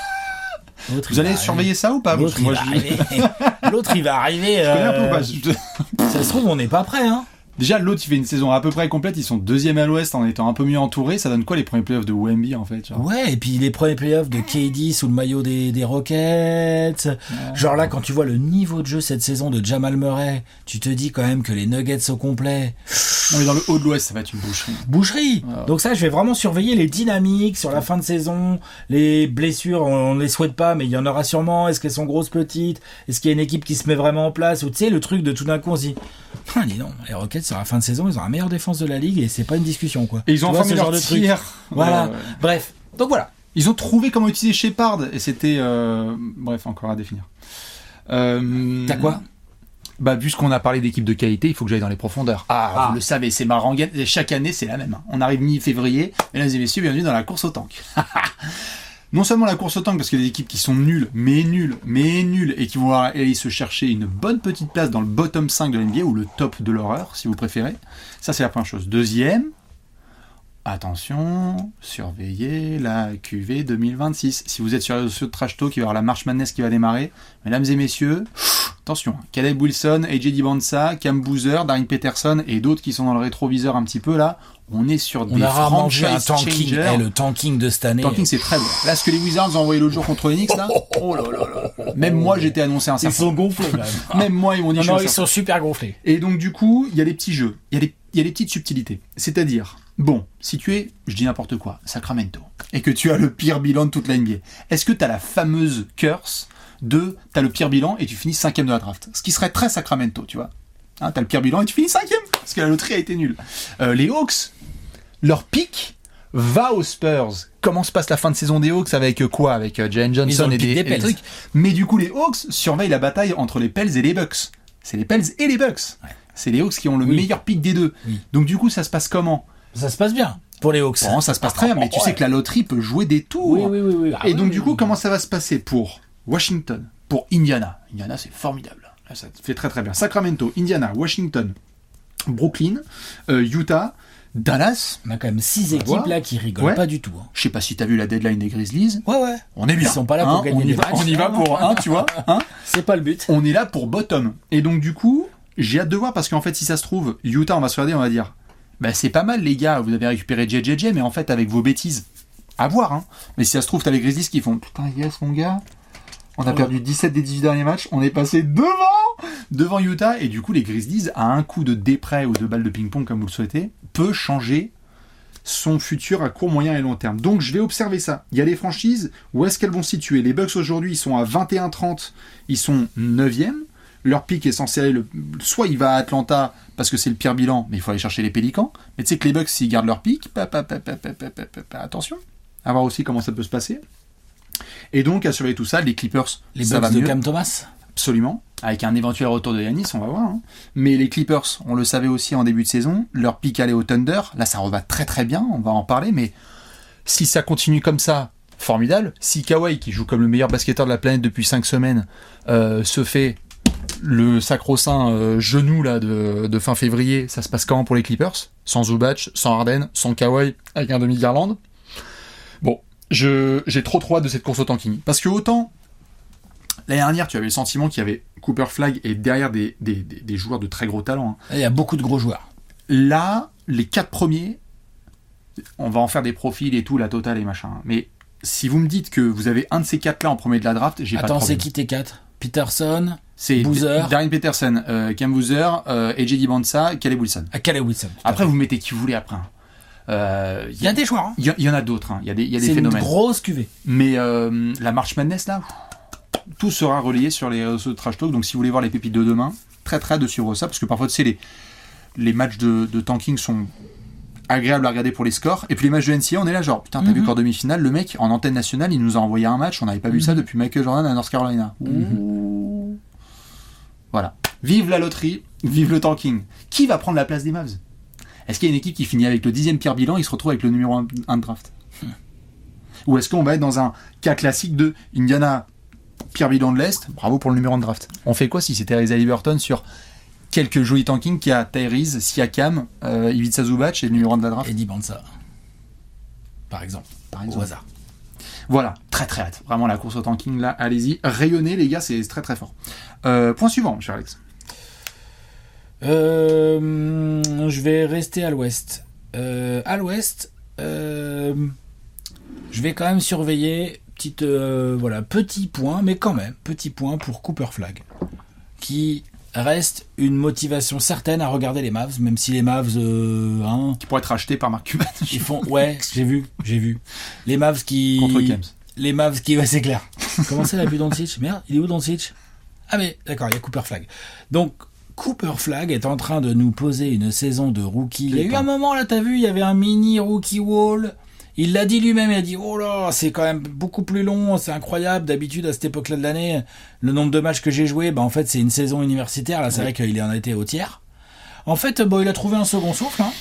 Vous allez surveiller arriver. Ça ou pas? L'autre, moi, il, je... va L'autre, il va arriver. Je connais un peu ou pas je... Ça se trouve, on n'est pas prêt, hein. Déjà, l'autre, il fait une saison à peu près complète. Ils sont deuxième à l'ouest en étant un peu mieux entourés. Ça donne quoi les premiers playoffs de Wemby, en fait? Genre. Ouais, et puis les premiers playoffs de K D sous le maillot des, des Rockets. Ouais. Genre là, quand tu vois le niveau de jeu cette saison de Jamal Murray, tu te dis quand même que les Nuggets au complet. Non, mais dans le haut de l'ouest, ça va être une boucherie. Boucherie! Ouais. Donc ça, je vais vraiment surveiller les dynamiques sur la fin de saison. Les blessures, on, on les souhaite pas, mais il y en aura sûrement. Est-ce qu'elles sont grosses, petites? Est-ce qu'il y a une équipe qui se met vraiment en place? Ou tu sais, le truc de tout d'un coup, on se dit, ah, dis donc, les Rockets, sur la fin de saison, ils ont la meilleure défense de la ligue et c'est pas une discussion, quoi. Et ils ont enfin mis leur tir. Voilà. Ouais, ouais. Bref. Donc voilà. Ils ont trouvé comment utiliser Shepard et c'était, euh... bref, encore à définir. Euh... T'as quoi? Bah, vu qu'on a parlé d'équipe de qualité, il faut que j'aille dans les profondeurs. Ah, ah. Vous le savez, c'est ma rengaine. Chaque année, c'est la même. On arrive mi-février. Mesdames et messieurs, bienvenue dans la course au tank. Non seulement la course au tank, parce qu'il y a des équipes qui sont nulles, mais nulles, mais nulles, et qui vont aller se chercher une bonne petite place dans le bottom cinq de l'N B A, ou le top de l'horreur, si vous préférez. Ça, c'est la première chose. Deuxième, attention, surveillez la Q V deux mille vingt-six. Si vous êtes sur les réseaux de Trash Talk, il va y avoir la March Madness qui va démarrer. Mesdames et messieurs, attention, Caleb Wilson, A J Dibonsa, Cam Boozer, Darren Peterson et d'autres qui sont dans le rétroviseur un petit peu là. On est sur on des franchise un tanking. Hey, le tanking de cette année. Le tanking, c'est très bon. Là, ce que les Wizards ont envoyé l'autre jour contre les Knicks, là. Oh là là là. Même moi, j'étais annoncé un certain. Ils sont gonflés, même. Même moi, ils m'ont dit. Non, non ils sont super gonflés. Et donc, du coup, il y a les petits jeux. Il y a les, il y a les petites subtilités. C'est-à-dire, bon, si tu es, je dis n'importe quoi, Sacramento, et que tu as le pire bilan de toute la N B A, est-ce que tu as la fameuse curse de, t'as le pire bilan et tu finis cinquième de la draft? Ce qui serait très Sacramento, tu vois. Hein, t'as le pire bilan et tu finis cinquième, parce que la loterie a été nulle. Euh, les Hawks, leur pic va aux Spurs. Comment se passe la fin de saison des Hawks avec quoi? Avec euh, Jalen Johnson et des, des, et des trucs. Mais du coup, les Hawks surveillent la bataille entre les Pels et les Bucks. C'est les Pels et les Bucks. Ouais. C'est les Hawks qui ont le oui. meilleur pic des deux. Oui. Donc du coup, ça se passe comment? Ça se passe bien pour les Hawks. Bon, ça se passe très bien, mais tu ouais. sais que la loterie peut jouer des tours. Oui, oui, oui, oui. Ah, et donc oui, du oui, coup, oui. comment ça va se passer pour Washington, pour Indiana? Indiana, c'est formidable. Là, ça fait très très bien. Sacramento, Indiana, Washington, Brooklyn, euh, Utah, Dallas. On a quand même six équipes voilà. là qui rigolent ouais. pas du tout. Hein. Je sais pas si t'as vu la deadline des Grizzlies. Ouais ouais. On est bien. Ils sont pas là pour hein, gagner des va, matchs. On y va pour un, hein, tu vois. Hein. C'est pas le but. On est là pour bottom. Et donc du coup, j'ai hâte de voir parce qu'en fait, si ça se trouve, Utah, on va se regarder, on va dire, bah c'est pas mal les gars, vous avez récupéré J J J, mais en fait avec vos bêtises, à voir. Hein. Mais si ça se trouve, t'as les Grizzlies qui font, putain yes mon gars. On a ouais. perdu dix-sept des dix-huit derniers matchs, on est passé devant devant Utah, et du coup les Grizzlies, à un coup de déprès ou de balle de ping-pong comme vous le souhaitez, peut changer son futur à court, moyen et long terme. Donc je vais observer ça. Il y a les franchises, où est-ce qu'elles vont se situer? Les Bucks aujourd'hui, ils sont à vingt et un trente, ils sont neuvième. Leur pic est censé aller, le... soit il va à Atlanta parce que c'est le pire bilan, mais il faut aller chercher les Pélicans. Mais tu sais que les Bucks, s'ils gardent leur pic, pa, pa, pa, pa, pa, pa, pa, pa, pa, attention, à voir aussi comment ça peut se passer. Et donc, à surveiller tout ça, les Clippers, les ça Bucks va de mieux. Cam Thomas. Absolument, avec un éventuel retour de Giannis, on va voir. Hein. Mais les Clippers, on le savait aussi en début de saison, leur pic allait au Thunder. Là, ça va très très bien, on va en parler. Mais si ça continue comme ça, formidable. Si Kawhi, qui joue comme le meilleur basketteur de la planète depuis cinq semaines, euh, se fait le sacro-saint euh, genou là de, de fin février, ça se passe comment pour les Clippers ? Sans Zubac, sans Harden, sans Kawhi, avec un demi-Garland. Bon, je, j'ai trop trop hâte de cette course au tanking. Parce que autant, l'année dernière, tu avais le sentiment qu'il y avait Cooper Flag et derrière des, des, des, des joueurs de très gros talent. Hein. Il y a beaucoup de gros joueurs. Là, les quatre premiers, on va en faire des profils et tout, la totale et machin. Mais si vous me dites que vous avez un de ces quatre-là en premier de la draft, j'ai Attends, pas de problème. c'est qui tes quatre ? Peterson, C'est Boozer. Darren Peterson, euh, Cam Boozer, euh, A J Dibansa, Caleb Wilson. À Caleb Wilson. Après, vous mettez qui vous voulez après. Euh, Il y a des joueurs. Hein. Il y, y en a d'autres. Il hein. y a des, y a des C'est phénomènes. une grosse cuvée. Mais euh, la March Madness, là, tout sera relayé sur les réseaux de Trash Talk. Donc, si vous voulez voir les pépites de demain, très très hâte de suivre ça. Parce que parfois, tu sais, les, les matchs de, de tanking sont agréables à regarder pour les scores. Et puis, les matchs de N C A A, on est là, genre, putain, t'as Mm-hmm. vu qu'en demi-finale, le mec, en antenne nationale, il nous a envoyé un match. On n'avait pas vu Mm-hmm. ça depuis Michael Jordan à North Carolina. Mm-hmm. Ouh. Voilà. Vive la loterie, vive le tanking. Qui va prendre la place des Mavs ? Est-ce qu'il y a une équipe qui finit avec le dixième pire bilan et il se retrouve avec le numéro un de draft ? Ou est-ce qu'on va être dans un cas classique de Indiana, pire bilan de l'Est, bravo pour le numéro un de draft. On fait quoi si c'était Tyrese Haliburton sur quelques jolis tankings qui a Tyrese, Siakam, euh, Ivica Zubac et le numéro un de la draft ? Eddie Bansa. Par exemple. Par Au exemple. hasard. Voilà, très très hâte. Vraiment la course au tanking là, allez-y. Rayonnez les gars, c'est très très fort. Euh, point suivant, cher Alex. Euh, je vais rester à l'ouest. Euh, à l'ouest, euh, je vais quand même surveiller petite, euh, voilà, petit point, mais quand même petit point pour Cooper Flag, qui reste une motivation certaine à regarder les Mavs, même si les Mavs, euh, hein, Qui pourrait être acheté par Mark Cuban. ils font, ouais, j'ai vu, j'ai vu, les Mavs qui, Contre Kems. les Mavs qui, ouais, c'est clair. Comment ça, il a plus Doncic ? Merde, il est où Doncic ? Ah mais d'accord, il y a Cooper Flag. Donc Cooper Flag est en train de nous poser une saison de rookie. Il y a eu un moment là, t'as vu, il y avait un mini rookie wall. Il l'a dit lui-même, il a dit oh là, c'est quand même beaucoup plus long, c'est incroyable. D'habitude à cette époque-là de l'année, le nombre de matchs que j'ai joué, bah en fait c'est une saison universitaire. Là, c'est Oui. vrai qu'il en a été au tiers. En fait, bon, il a trouvé un second souffle. Hein.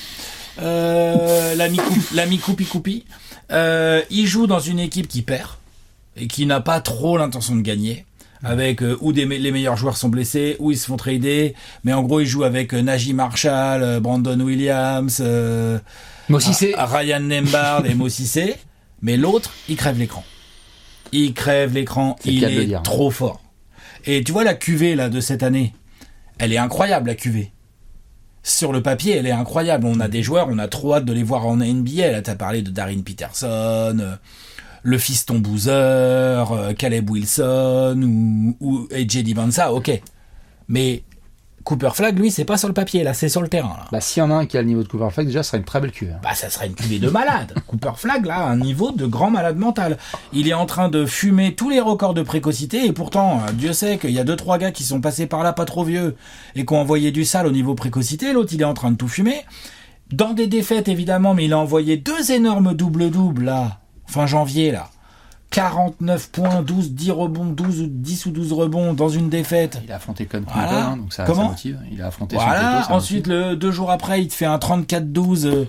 Euh, l'ami Coup- l'ami Coupi Coupi. Euh, il joue dans une équipe qui perd et qui n'a pas trop l'intention de gagner. Avec euh, où des me- les meilleurs joueurs sont blessés, où ils se font trader, mais en gros il joue avec euh, Najee Marshall, euh, Brandon Williams, euh, Moi aussi c'est. à- à Ryan Nembhard et Mossissé, mais l'autre il crève l'écran. Il crève l'écran, C'est le il cas de le est dire. trop fort. Et tu vois la cuvée là de cette année, elle est incroyable la cuvée. Sur le papier, elle est incroyable. On a des joueurs, on a trop hâte de les voir en N B A. Là, t'as parlé de Darren Peterson, euh, le fiston Boozer, euh, Caleb Wilson ou, ou A J Dibansa, ok. Mais Cooper Flag, lui, c'est pas sur le papier, là, c'est sur le terrain. Là. Bah s'il y en a un qui a le niveau de Cooper Flag, déjà ce serait une très belle cuve. Bah, ça serait une cuvée de malade. Cooper Flag, là, a un niveau de grand malade mental. Il est en train de fumer tous les records de précocité, et pourtant, euh, Dieu sait qu'il y a deux, trois gars qui sont passés par là pas trop vieux, et qui ont envoyé du sale au niveau précocité. L'autre, il est en train de tout fumer. Dans des défaites, évidemment, mais il a envoyé deux énormes double-doubles, là, fin janvier, là. quarante-neuf points, douze, dix rebonds, douze ou dix ou douze rebonds dans une défaite. Il a affronté Con Voilà. Clinton, hein, donc ça, Comment ça motive. Il a affronté son Voilà, poteau, ça ensuite, motive. le, deux jours après, il te fait un trente-quatre douze. euh,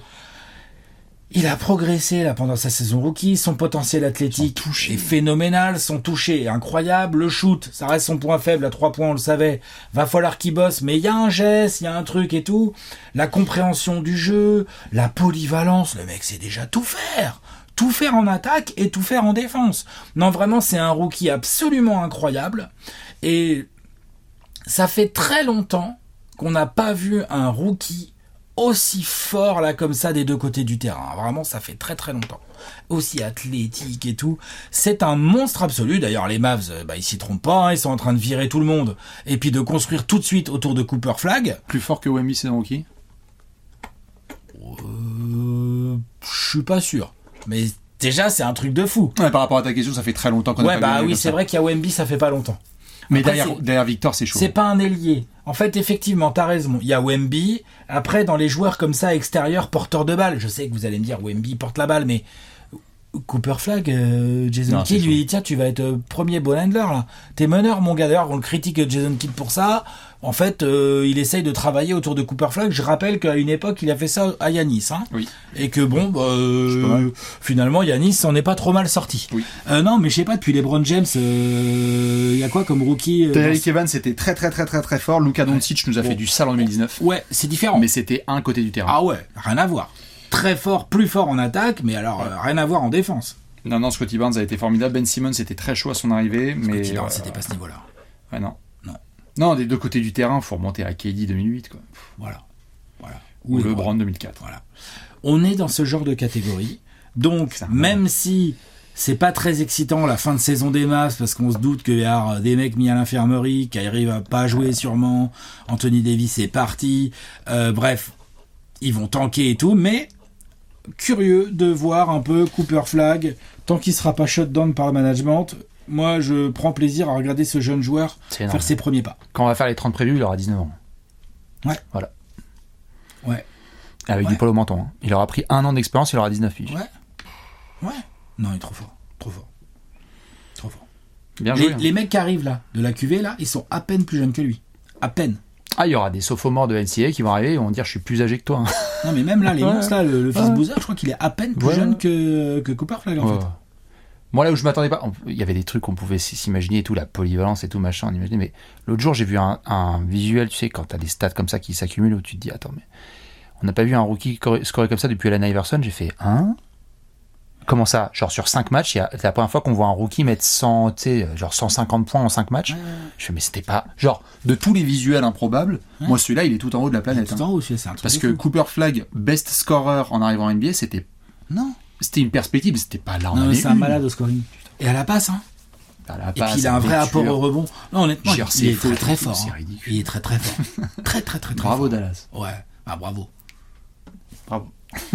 Il a progressé là pendant sa saison rookie, son potentiel athlétique est phénoménal, son toucher est incroyable, le shoot, ça reste son point faible à trois points, on le savait, va falloir qu'il bosse, mais il y a un geste, il y a un truc et tout, la compréhension du jeu, la polyvalence, le mec sait déjà tout faire, tout faire en attaque et tout faire en défense. Non, vraiment, c'est un rookie absolument incroyable, et ça fait très longtemps qu'on n'a pas vu un rookie aussi fort là comme ça des deux côtés du terrain. Vraiment, ça fait très très longtemps. Aussi athlétique et tout. C'est un monstre absolu. D'ailleurs, les Mavs, euh, bah, ils s'y trompent pas. Hein. Ils sont en train de virer tout le monde et puis de construire tout de suite autour de Cooper Flag. Plus fort que Wemby saison rookie. Euh, je suis pas sûr. Mais déjà, c'est un truc de fou. Ouais, par rapport à ta question, ça fait très longtemps qu'on a Ouais, pas bah gagné oui, comme c'est ça. vrai qu'il y a Wemby, ça fait pas longtemps. Mais Après, derrière, c'est- derrière Victor, c'est chaud. C'est pas un ailier. En fait, effectivement, t'as raison. Il y a Wemby. Après, dans les joueurs comme ça, extérieurs, porteurs de balle, je sais que vous allez me dire Wemby porte la balle, mais Cooper Flag, euh, Jason Non, Kidd c'est lui dit tiens, tu vas être euh, premier ball handler là. T'es meneur, mon gars. D'ailleurs, on le critique Jason Kidd pour ça. En fait, euh, il essaye de travailler autour de Cooper Flag. Je rappelle qu'à une époque, il a fait ça à Yanis. Hein, Oui. et que bon, bah, euh, finalement, Yanis s'en est pas trop mal sorti. Oui. Euh, non, mais je sais pas, depuis LeBron James, il euh, y a quoi comme rookie euh, Derrick Evans c'était très très très très très fort. Luka Doncic nous a Bon. fait du sale en deux mille dix-neuf. Ouais, c'est différent. Mais c'était un côté du terrain. Ah ouais, rien à voir. Très fort, plus fort en attaque, mais alors euh, rien à voir en défense. Non, non, Scottie Barnes a été formidable. Ben Simmons était très chaud à son arrivée. Mais Scottie Barnes, euh, c'était pas ce niveau-là. Ouais, non. Non. Non, des deux côtés du terrain, faut remonter à K D deux mille huit, quoi. Voilà. Voilà. Ou Oui, LeBron voilà. deux mille quatre. Voilà. On est dans ce genre de catégorie. Donc, Ça, même si c'est pas très excitant la fin de saison des Mavs, parce qu'on se doute qu'il y a des mecs mis à l'infirmerie, Kyrie va pas jouer sûrement, Anthony Davis est parti, euh, bref, ils vont tanker et tout, mais curieux de voir un peu Cooper Flag, tant qu'il sera pas shut down par le management. Moi, je prends plaisir à regarder ce jeune joueur C'est énorme. faire ses premiers pas. Quand on va faire les trente prévus, il aura dix-neuf ans. Ouais. Voilà. Ouais. Avec Ouais. du poil au menton. Hein. Il aura pris un an d'expérience, il aura dix-neuf piges. Ouais. Ouais. Non, il est trop fort. Trop fort. Trop fort. Bien Les, joué. hein. les mecs qui arrivent là, de la Q V là, ils sont à peine plus jeunes que lui. À peine. Ah, il y aura des sophomores de N C A A qui vont arriver et vont dire je suis plus âgé que toi. hein. Non mais même là, les Ouais. monstres là, le, le fils Ouais. Boozer, je crois qu'il est à peine plus Ouais. jeune que, que Cooper Flag en Ouais. fait. Moi, là où je m'attendais pas, on- il y avait des trucs qu'on pouvait s- s'imaginer et tout, la polyvalence et tout, machin, on imaginait. Mais l'autre jour, j'ai vu un, un visuel, tu sais, quand t'as des stats comme ça qui s'accumulent, où tu te dis, attends, mais on n'a pas vu un rookie scorer scorer comme ça depuis Allen Iverson. J'ai fait, hein? Comment ça? Genre, sur cinq matchs, il y a- c'est la première fois qu'on voit un rookie mettre cent, tu sais, genre cent cinquante points en cinq matchs. Ouais. Je fais, mais c'était pas. Genre, de tous les visuels improbables, Ouais. moi, celui-là, il est tout en haut de la planète. Tout hein. en haut, c'est un truc Parce de que fou. Cooper Flag, best scorer en arrivant en N B A, c'était, Non, c'était une perspective, c'était pas là en non mais année c'est un une. malade au scoring. Et à la passe, hein. À la Et passe, puis il a à un vrai la apport lecture. au rebond. Non, honnêtement, Genre, il c'est est faux, très très c'est fort. c'est hein. ridicule. Il est très très fort. Très très très très Bravo fort. Dallas. Ouais, ah bravo. Bravo.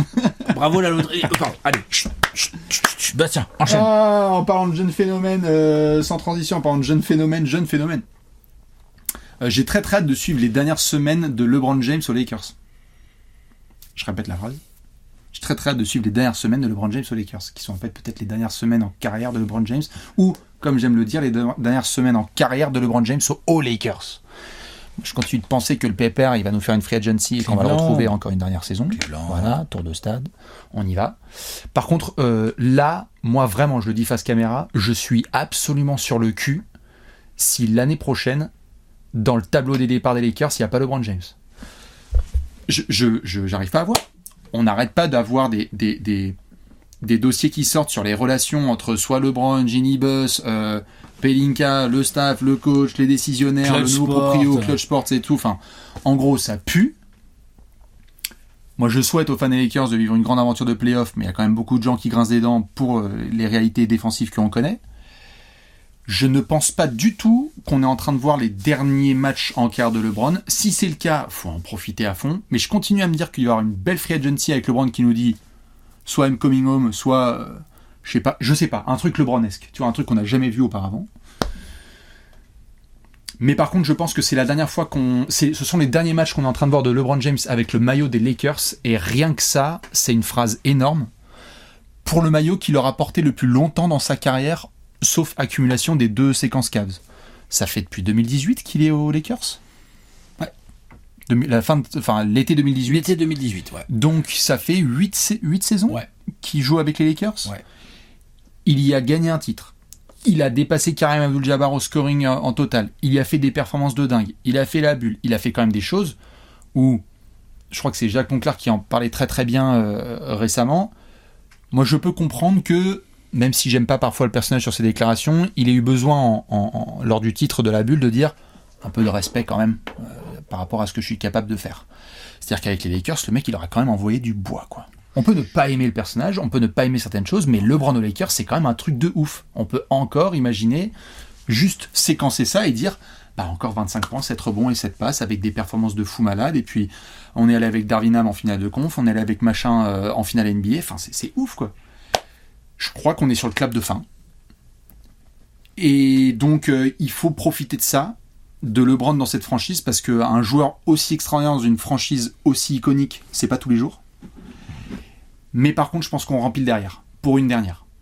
Bravo la loterie. Attends, allez. Chut, chut, chut, chut. Bah tiens, enchaîne. Ah, en parlant de jeunes phénomènes, euh, sans transition, en parlant de jeunes phénomènes, jeunes phénomènes. Euh, j'ai très très hâte de suivre les dernières semaines de LeBron James aux Lakers. Je répète la phrase. J'ai très très hâte de suivre les dernières semaines de LeBron James aux Lakers, qui sont en fait peut-être les dernières semaines en carrière de LeBron James, ou, comme j'aime le dire, les de- dernières semaines en carrière de LeBron James aux Lakers. Je continue de penser que le Pépère, il va nous faire une free agency et qu'on va le Cleveland. retrouver encore une dernière saison. Cleveland. Voilà, tour de stade, on y va. Par contre, euh, là, moi vraiment, je le dis face caméra, je suis absolument sur le cul si l'année prochaine, dans le tableau des départs des Lakers, il n'y a pas LeBron James. Je, je, je- j'arrive pas à voir. On n'arrête pas d'avoir des, des, des, des dossiers qui sortent sur les relations entre soit LeBron, Ginny Buss, euh, Pelinka, le staff, le coach, les décisionnaires, Clutch le nouveau Sport. proprio, Clutch Sports et tout. Enfin, en gros, ça pue. Moi, je souhaite aux fans des Lakers de vivre une grande aventure de playoff, mais il y a quand même beaucoup de gens qui grincent des dents pour euh, les réalités défensives que l'on connaît. Je ne pense pas du tout qu'on est en train de voir les derniers matchs en quart de LeBron. Si c'est le cas, faut en profiter à fond. Mais je continue à me dire qu'il va y avoir une belle free agency avec LeBron qui nous dit soit I'm coming home, soit euh, je sais pas, je sais pas, un truc LeBronesque. Tu vois, un truc qu'on n'a jamais vu auparavant. Mais par contre, je pense que c'est la dernière fois qu'on... C'est, ce sont les derniers matchs qu'on est en train de voir de LeBron James avec le maillot des Lakers. Et rien que ça, c'est une phrase énorme. Pour le maillot qu'il aura porté le plus longtemps dans sa carrière, sauf accumulation des deux séquences Cavs. Ça fait depuis deux mille dix-huit qu'il est aux Lakers. Ouais. Demi- la fin de- enfin, l'été deux mille dix-huit. L'été deux mille dix-huit, ouais. Donc ça fait huit saisons Ouais. qu'il joue avec les Lakers. Ouais. Il y a gagné un titre. Il a dépassé Kareem Abdul-Jabbar au scoring en, en total. Il y a fait des performances de dingue. Il a fait la bulle. Il a fait quand même des choses où, je crois que c'est Jacques Monclar qui en parlait très très bien euh, récemment. Moi, je peux comprendre que, même si j'aime pas parfois le personnage sur ses déclarations, il ait eu besoin, en, en- en- lors du titre de la bulle, de dire un peu de respect quand même euh, par rapport à ce que je suis capable de faire. C'est-à-dire qu'avec les Lakers, le mec, il aura quand même envoyé du bois, quoi. On peut ne pas aimer le personnage, on peut ne pas aimer certaines choses, mais LeBron aux Lakers, c'est quand même un truc de ouf. On peut encore imaginer juste séquencer ça et dire bah encore vingt-cinq points, sept rebonds et sept passes avec des performances de fou malade. Et puis on est allé avec Darvin Ham en finale de conf, on est allé avec machin euh, en finale N B A. Enfin, c'est, c'est ouf, quoi. Je crois qu'on est sur le clap de fin. Et donc, euh, il faut profiter de ça, de LeBron dans cette franchise, parce qu'un joueur aussi extraordinaire dans une franchise aussi iconique, c'est pas tous les jours. Mais par contre, je pense qu'on remplit le derrière, pour une dernière.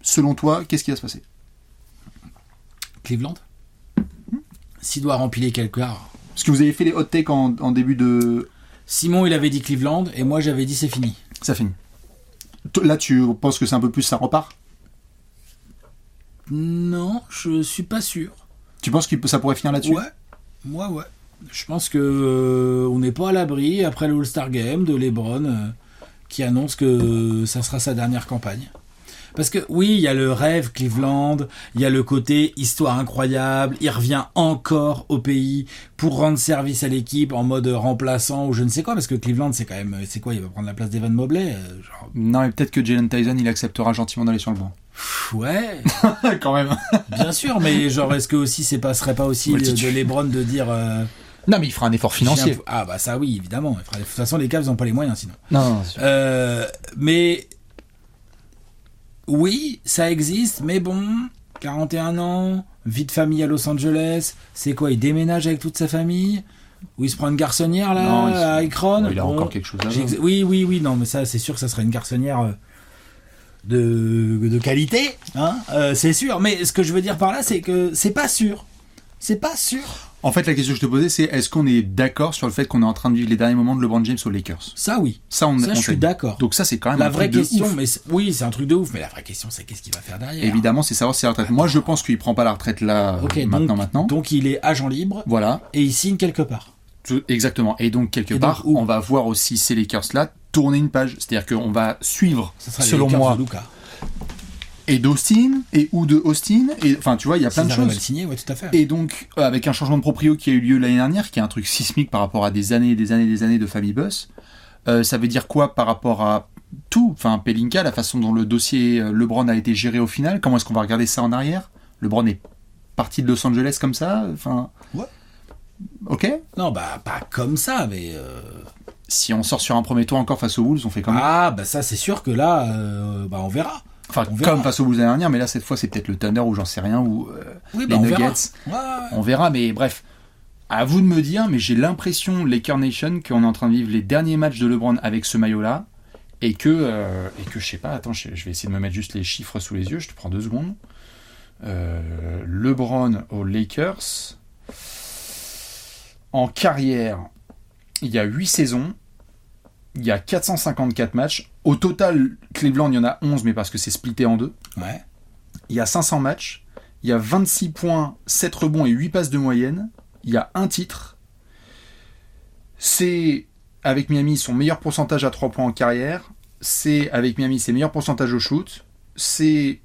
selon toi, qu'est-ce qui va se passer? Cleveland. S'il doit rempiler quelque part. Parce que vous avez fait les hot takes en, en début de... Simon, il avait dit Cleveland, et moi, j'avais dit c'est fini. Ça finit. Là, tu penses que c'est un peu plus ça repart? Non, je suis pas sûr. Tu penses que ça pourrait finir là-dessus? Ouais, moi, ouais. Je pense que euh, on n'est pas à l'abri, après l'All-Star Game, de LeBron, euh, qui annonce que ça sera sa dernière campagne. Parce que oui, il y a le rêve Cleveland, il y a le côté histoire incroyable, il revient encore au pays pour rendre service à l'équipe en mode remplaçant ou je ne sais quoi, parce que Cleveland, c'est quand même, c'est quoi, il va prendre la place d'Evan Mobley euh, genre... Non, mais peut-être que Jalen Tyson, il acceptera gentiment d'aller sur le banc. Ouais, quand même. Bien sûr, mais genre, est-ce que aussi, c'est pas, serait pas aussi de, de LeBron de dire... Euh, non, mais il fera un effort financier. Un... Ah bah ça oui, évidemment. De toute façon, les Cavs n'ont pas les moyens sinon. Non, non, c'est sûr. Euh, mais... Oui, ça existe, mais bon, quarante et un ans, vie de famille à Los Angeles, c'est quoi, il déménage avec toute sa famille? Ou il se prend une garçonnière là, non, à Akron? Il a bon, encore quelque chose à voir. Oui, oui, oui, non, mais ça, c'est sûr que ça serait une garçonnière de, de qualité, hein, euh, c'est sûr. Mais ce que je veux dire par là, c'est que c'est pas sûr. C'est pas sûr. En fait, la question que je te posais, c'est est-ce qu'on est d'accord sur le fait qu'on est en train de vivre les derniers moments de LeBron James aux Lakers? Ça, oui. Ça, on, ça, on je suis d'accord. Donc ça, c'est quand même la un vraie truc question, de ouf. mais oui, c'est un truc de ouf. Mais la vraie question, c'est qu'est-ce qu'il va faire derrière? Évidemment, c'est savoir si la retraite. Moi, je pense qu'il prend pas la retraite là, okay, maintenant, donc, maintenant. Donc, il est agent libre. Voilà. Et il signe quelque part. Tout, exactement. Et donc quelque et part, donc, on va voir aussi ces Lakers là tourner une page. C'est-à-dire qu'on va suivre, selon les moi. De Luka. Et d'Austin, et ou de Austin, et enfin tu vois, il y a plein de choses. Signer, ouais, tout à fait. Et donc, euh, avec un changement de proprio qui a eu lieu l'année dernière, qui est un truc sismique par rapport à des années et des années et des années de famille Buss, euh, ça veut dire quoi par rapport à tout? Enfin, Pelinka, la façon dont le dossier LeBron a été géré au final, comment est-ce qu'on va regarder ça en arrière? LeBron est parti de Los Angeles comme ça? Enfin. Ouais. Ok? Non, bah, pas comme ça, mais. Euh... Si on sort sur un premier tour encore face aux Wolves, on fait comment? Ah, bah ça, c'est sûr que là, euh, bah on verra. Enfin, comme face aux Bulls l'année dernière, mais là, cette fois, c'est peut-être le Thunder ou j'en sais rien, ou euh, oui, les bah, Nuggets. On verra. Ouais, ouais. On verra, mais bref. À vous de me dire, mais j'ai l'impression, Laker Nation, qu'on est en train de vivre les derniers matchs de LeBron avec ce maillot-là, et que, euh, et que je sais pas, attends, je, je vais essayer de me mettre juste les chiffres sous les yeux, je te prends deux secondes. Euh, LeBron aux Lakers. En carrière, il y a huit saisons. Il y a quatre cent cinquante-quatre matchs. Au total, Cleveland, il y en a onze, mais parce que c'est splitté en deux. Ouais. Il y a cinq cents matchs. Il y a vingt-six points, sept rebonds et huit passes de moyenne. Il y a un titre. C'est, avec Miami, son meilleur pourcentage à trois points en carrière. C'est, avec Miami, ses meilleurs pourcentages au shoot. C'est...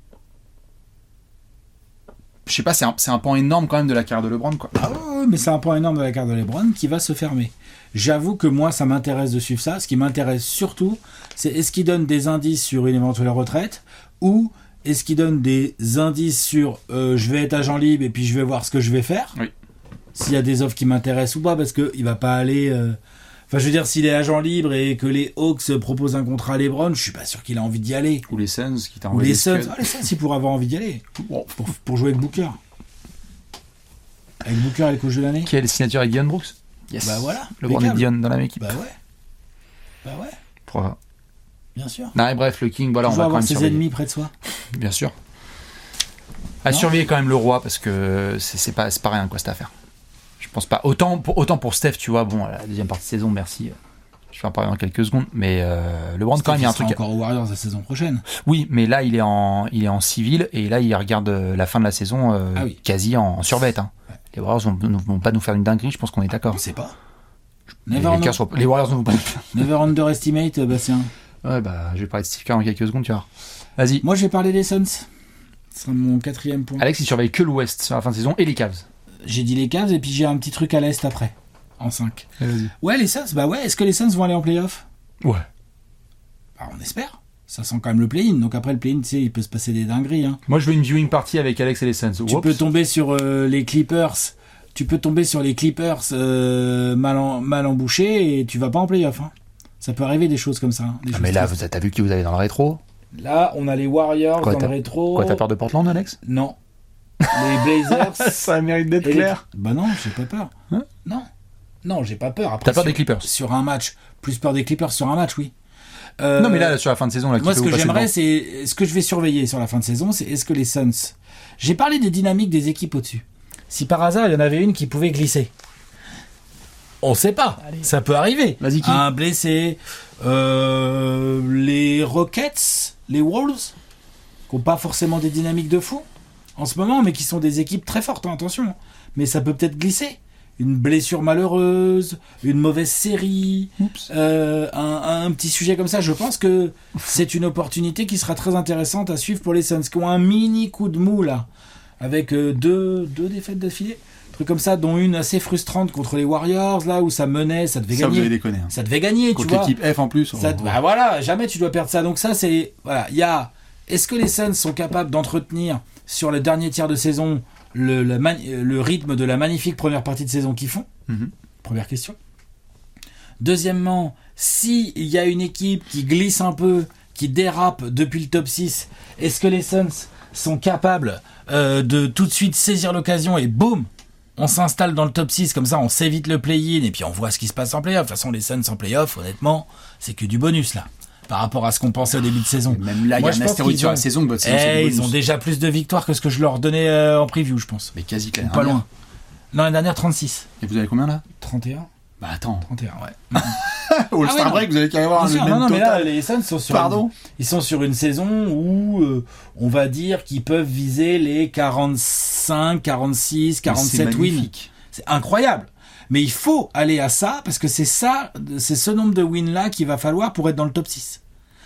Je sais pas, c'est un, c'est un pan énorme quand même de la carrière de LeBron, quoi. Ah ouais, mais c'est un pan énorme de la carrière de LeBron qui va se fermer. J'avoue que moi, ça m'intéresse de suivre ça. Ce qui m'intéresse surtout, c'est est-ce qu'il donne des indices sur une éventuelle retraite ou est-ce qu'il donne des indices sur euh, je vais être agent libre et puis je vais voir ce que je vais faire. Oui. S'il y a des offres qui m'intéressent ou pas, parce qu'il va pas aller... Euh... Enfin, je veux dire, s'il est agent libre et que les Hawks proposent un contrat à LeBron, je suis pas sûr qu'il a envie d'y aller. Ou les Suns qui t'ont Ou les Suns. Ah, les Suns, il pourrait avoir envie d'y aller. Pour, pour, pour jouer avec Booker. Avec Booker et le coach de l'année. Qui a les signatures avec Dion Brooks? Yes. Bah voilà. LeBron et Dion dans la même équipe. Bah ouais. Bah ouais. Pour... Bien sûr. Non, et bref, le King, voilà, toujours on va quand même ses surveiller. ennemis près de soi. Bien sûr. À Non. surveiller quand même le roi parce que c'est, c'est pas c'est pas rien quoi cette affaire. Je pense pas autant pour autant pour Steph, tu vois, bon, la deuxième partie de saison, merci. Je vais en parler dans quelques secondes, mais euh, LeBron quand même il y a un truc. Encore aux Warriors la saison prochaine. Oui, mais là il est en il est en civil et là il regarde la fin de la saison euh, ah oui. quasi en, en survêt. Hein. Ouais. Les Warriors vont, ne vont pas nous faire une dinguerie, je pense qu'on est d'accord. On sait pas. Les, Never les, sont, les Warriors ne vont pas. Never underestimate, Bastien. Ouais bah je vais parler de Steve Kerr dans quelques secondes, tu vois. Vas-y. Moi je vais parler des Suns. Ce sera mon quatrième point. Alex il surveille que l'Ouest sur la fin de saison et les Cavs. J'ai dit les Cavs et puis j'ai un petit truc à l'Est après. En cinq. Vas-y. Ouais, les Suns, bah ouais, est-ce que les Suns vont aller en play-off? Ouais. Bah on espère. Ça sent quand même le play-in. Donc après le play-in, tu sais, il peut se passer des dingueries. Hein. Moi je veux une viewing party avec Alex et les Suns. Tu Whoops. peux tomber sur euh, les Clippers. Tu peux tomber sur les Clippers euh, mal, en, mal embouchés et tu vas pas en play-off. Hein. Ça peut arriver des choses comme ça. Hein, des Ah, choses mais là, comme vous, t'as vu qui vous avez dans le rétro? Là, on a les Warriors Quoi, dans t'as- le rétro. Quoi, t'as peur de Portland, Alex? Non. Les Blazers. Ça mérite d'être et les- clair. Bah non, j'ai pas peur. Hein non. Non, j'ai pas peur. Après, T'as peur sur- des Clippers? Sur un match. Plus peur des Clippers sur un match, oui. Euh, Non, mais là, sur la fin de saison, là, moi, qui ce fait que vous passer j'aimerais, devant. c'est ce que je vais surveiller sur la fin de saison, c'est est-ce que les Suns. J'ai parlé des dynamiques des équipes au-dessus. Si par hasard, il y en avait une qui pouvait glisser. On sait pas. Allez. Ça peut arriver. Vas-y, qui Un blessé. Euh, les Rockets, les Wolves, qui n'ont pas forcément des dynamiques de fou en ce moment, mais qui sont des équipes très fortes, hein, attention. Mais ça peut peut-être glisser. Une blessure malheureuse, une mauvaise série, Oups. euh, un, un petit sujet comme ça. Je pense que c'est une opportunité qui sera très intéressante à suivre pour les Suns, qui ont un mini coup de mou là, avec euh, deux, deux défaites d'affilée, truc comme ça, dont une assez frustrante contre les Warriors, là où ça menait, ça devait Ça, vous gagner. avez déconné. Hein. Ça devait gagner, Contre tu vois. l'équipe F en plus. Ça, oh, bah voilà, jamais tu dois perdre ça. Donc ça, c'est voilà, il y a. Est-ce que les Suns sont capables d'entretenir sur le dernier tiers de saison le, la man- le rythme de la magnifique première partie de saison qu'ils font? Mhm. Première question. Deuxièmement, si il y a une équipe qui glisse un peu, qui dérape depuis le top six, est-ce que les Suns sont capables euh, de tout de suite saisir l'occasion et boum, on s'installe dans le top six, comme ça on s'évite le play-in et puis on voit ce qui se passe en play-off. De toute façon, les Suns en play-off, honnêtement, c'est que du bonus là, par rapport à ce qu'on pensait au début de saison. Et même là, il y Moi, a je un pense astéroïde qu'ils sur ont- la saison de votre saison. Eh, c'est du ils ont bonus. déjà plus de victoires que ce que je leur donnais euh, en preview, je pense. Mais quasi clair. Pas loin. Non, l'année dernière, trente-six. Et vous avez combien là? trente et un Bah attends. trente et un, ouais. All-Star Ah ouais, Break, vous allez carrément avoir Bien le sûr, même non, non, mais là, total. les Suns sont sur Pardon. une, ils sont sur une saison où euh, on va dire qu'ils peuvent viser les quarante-cinq, quarante-six, C'est quarante-sept wins. magnifique. C'est incroyable. Mais il faut aller à ça parce que c'est ça, c'est ce nombre de wins là qu'il va falloir pour être dans le top six.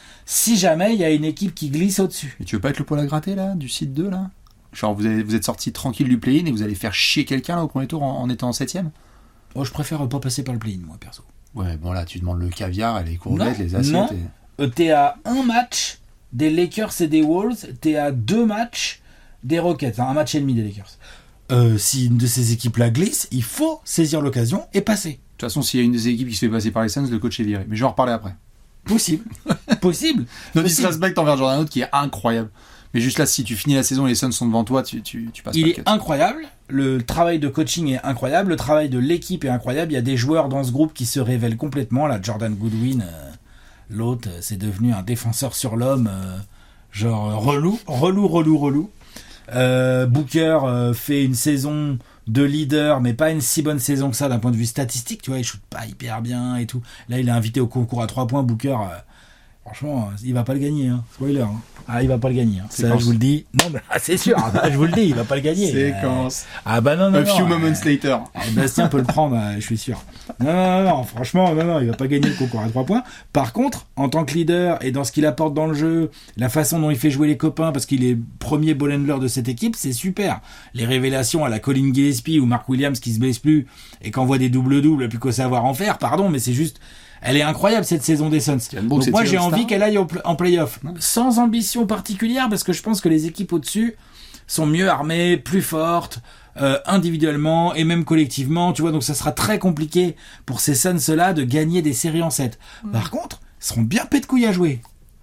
Si jamais il y a une équipe qui glisse au-dessus. Et tu veux pas être le poil à gratter là, du site deux là? Genre vous, avez, vous êtes sorti tranquille du play-in et vous allez faire chier quelqu'un là au premier tour en, en étant en septième? Oh, je préfère pas passer par le play-in, moi, perso. Ouais, bon là tu demandes le caviar et les courgettes, Non, les assiettes. non. Et... Euh, t'es à un match des Lakers et des Wolves, t'es à deux matchs des Rockets, hein, un match et demi des Lakers. Euh, si une de ces équipes-là glisse, il faut saisir l'occasion et passer. De toute façon, s'il y a une des équipes qui se fait passer par les Suns, le coach est viré. Mais je vais en reparler après. Possible. Possible. No Possible. disrespect envers Jordan Howard qui est incroyable. Mais juste là, si tu finis la saison et les Suns sont devant toi, tu, tu, tu passes Il pas le est cut. incroyable. Le travail de coaching est incroyable. Le travail de l'équipe est incroyable. Il y a des joueurs dans ce groupe qui se révèlent complètement. Là, Jordan Goodwin, euh, l'autre, euh, c'est devenu un défenseur sur l'homme, euh, genre euh, relou, relou, relou, relou. Euh, Booker euh, fait une saison de leader, mais pas une si bonne saison que ça d'un point de vue statistique. Tu vois, il shoot pas hyper bien et tout. Là, il est invité au concours à trois points. Booker, euh, franchement, il va pas le gagner. Hein. Spoiler. Hein. Ah, il va pas le gagner. Hein. Ça, Séquence. je vous le dis. Non, mais ah, c'est sûr. Ah, je vous le dis, il va pas le gagner. Séquence. Euh, ah bah non, non, A non. few euh, moments later. eh, Bastien peut le prendre, euh, je suis sûr. Non, non, non, non, franchement, non, non, il va pas gagner le concours à trois points. Par contre, en tant que leader et dans ce qu'il apporte dans le jeu, la façon dont il fait jouer les copains, parce qu'il est premier ball handler de cette équipe, c'est super. Les révélations à la Colin Gillespie ou Mark Williams qui se blesse plus et qui envoie des doubles-doubles, plus qu'au savoir en faire, pardon, mais c'est juste... Elle est incroyable cette saison des Suns. Yann Brooks Donc moi est j'ai All-Star. envie qu'elle aille en, pl- en play-off. Ouais. Sans ambition particulière parce que je pense que les équipes au-dessus sont mieux armées, plus fortes, euh, individuellement et même collectivement. Tu vois, donc ça sera très compliqué pour ces Suns-là de gagner des séries en sept. Par contre, ils seront bien pets de couilles à jouer.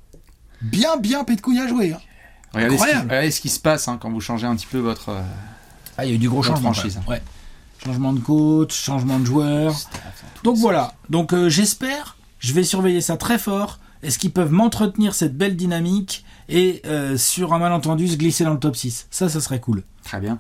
Bien, bien pets de couilles à jouer. Hein. Regardez ce, qui, Incroyable. regardez ce qui se passe hein, quand vous changez un petit peu votre... euh, Ah, il y a eu du gros Notre changement. franchise. Ouais. Changement de coach, changement de joueur. Donc voilà. Donc euh, j'espère, je vais surveiller ça très fort. Est-ce qu'ils peuvent m'entretenir cette belle dynamique et euh, sur un malentendu se glisser dans le top six? Ça, ça serait cool. Très bien.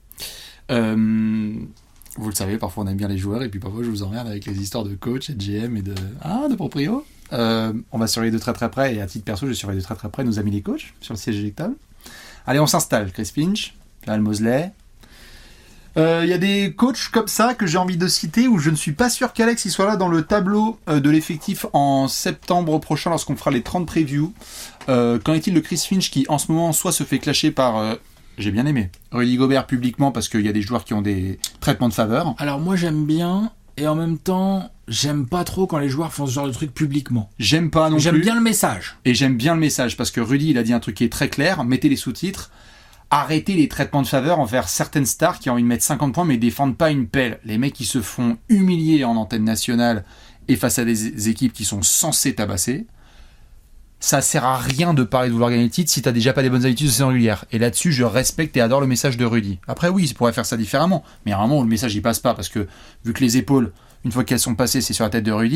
Euh, vous le savez, parfois on aime bien les joueurs et puis parfois je vous emmerde avec les histoires de coach et de G M et de, ah, de proprio. Euh, on va surveiller de très très près et à titre perso, je surveille de très très près nos amis les coachs sur le siège éjectable. Allez, on s'installe. Chris Finch, Jalen Mosley. Il euh, y a des coachs comme ça que j'ai envie de citer où je ne suis pas sûr qu'Alex il soit là dans le tableau euh, de l'effectif en septembre prochain lorsqu'on fera les trente previews. Euh, qu'en est-il de Chris Finch qui en ce moment soit se fait clasher par, euh, j'ai bien aimé, Rudy Gobert publiquement parce qu'il y a des joueurs qui ont des traitements de faveur. Alors moi j'aime bien et en même temps j'aime pas trop quand les joueurs font ce genre de truc publiquement. J'aime pas non J'aime plus. bien le message. Et j'aime bien le message parce que Rudy il a dit un truc qui est très clair, mettez les sous-titres. Arrêtez les traitements de faveur envers certaines stars qui ont envie de mettre cinquante points mais défendent pas une pelle. Les mecs qui se font humilier en antenne nationale et face à des équipes qui sont censées tabasser, ça sert à rien de parler de vouloir gagner le titre si t'as déjà pas des bonnes habitudes de saison régulière. Et là-dessus, je respecte et adore le message de Rudy. Après oui, il pourrait faire ça différemment, mais à un moment où le message il passe pas parce que vu que les épaules, une fois qu'elles sont passées, c'est sur la tête de Rudy,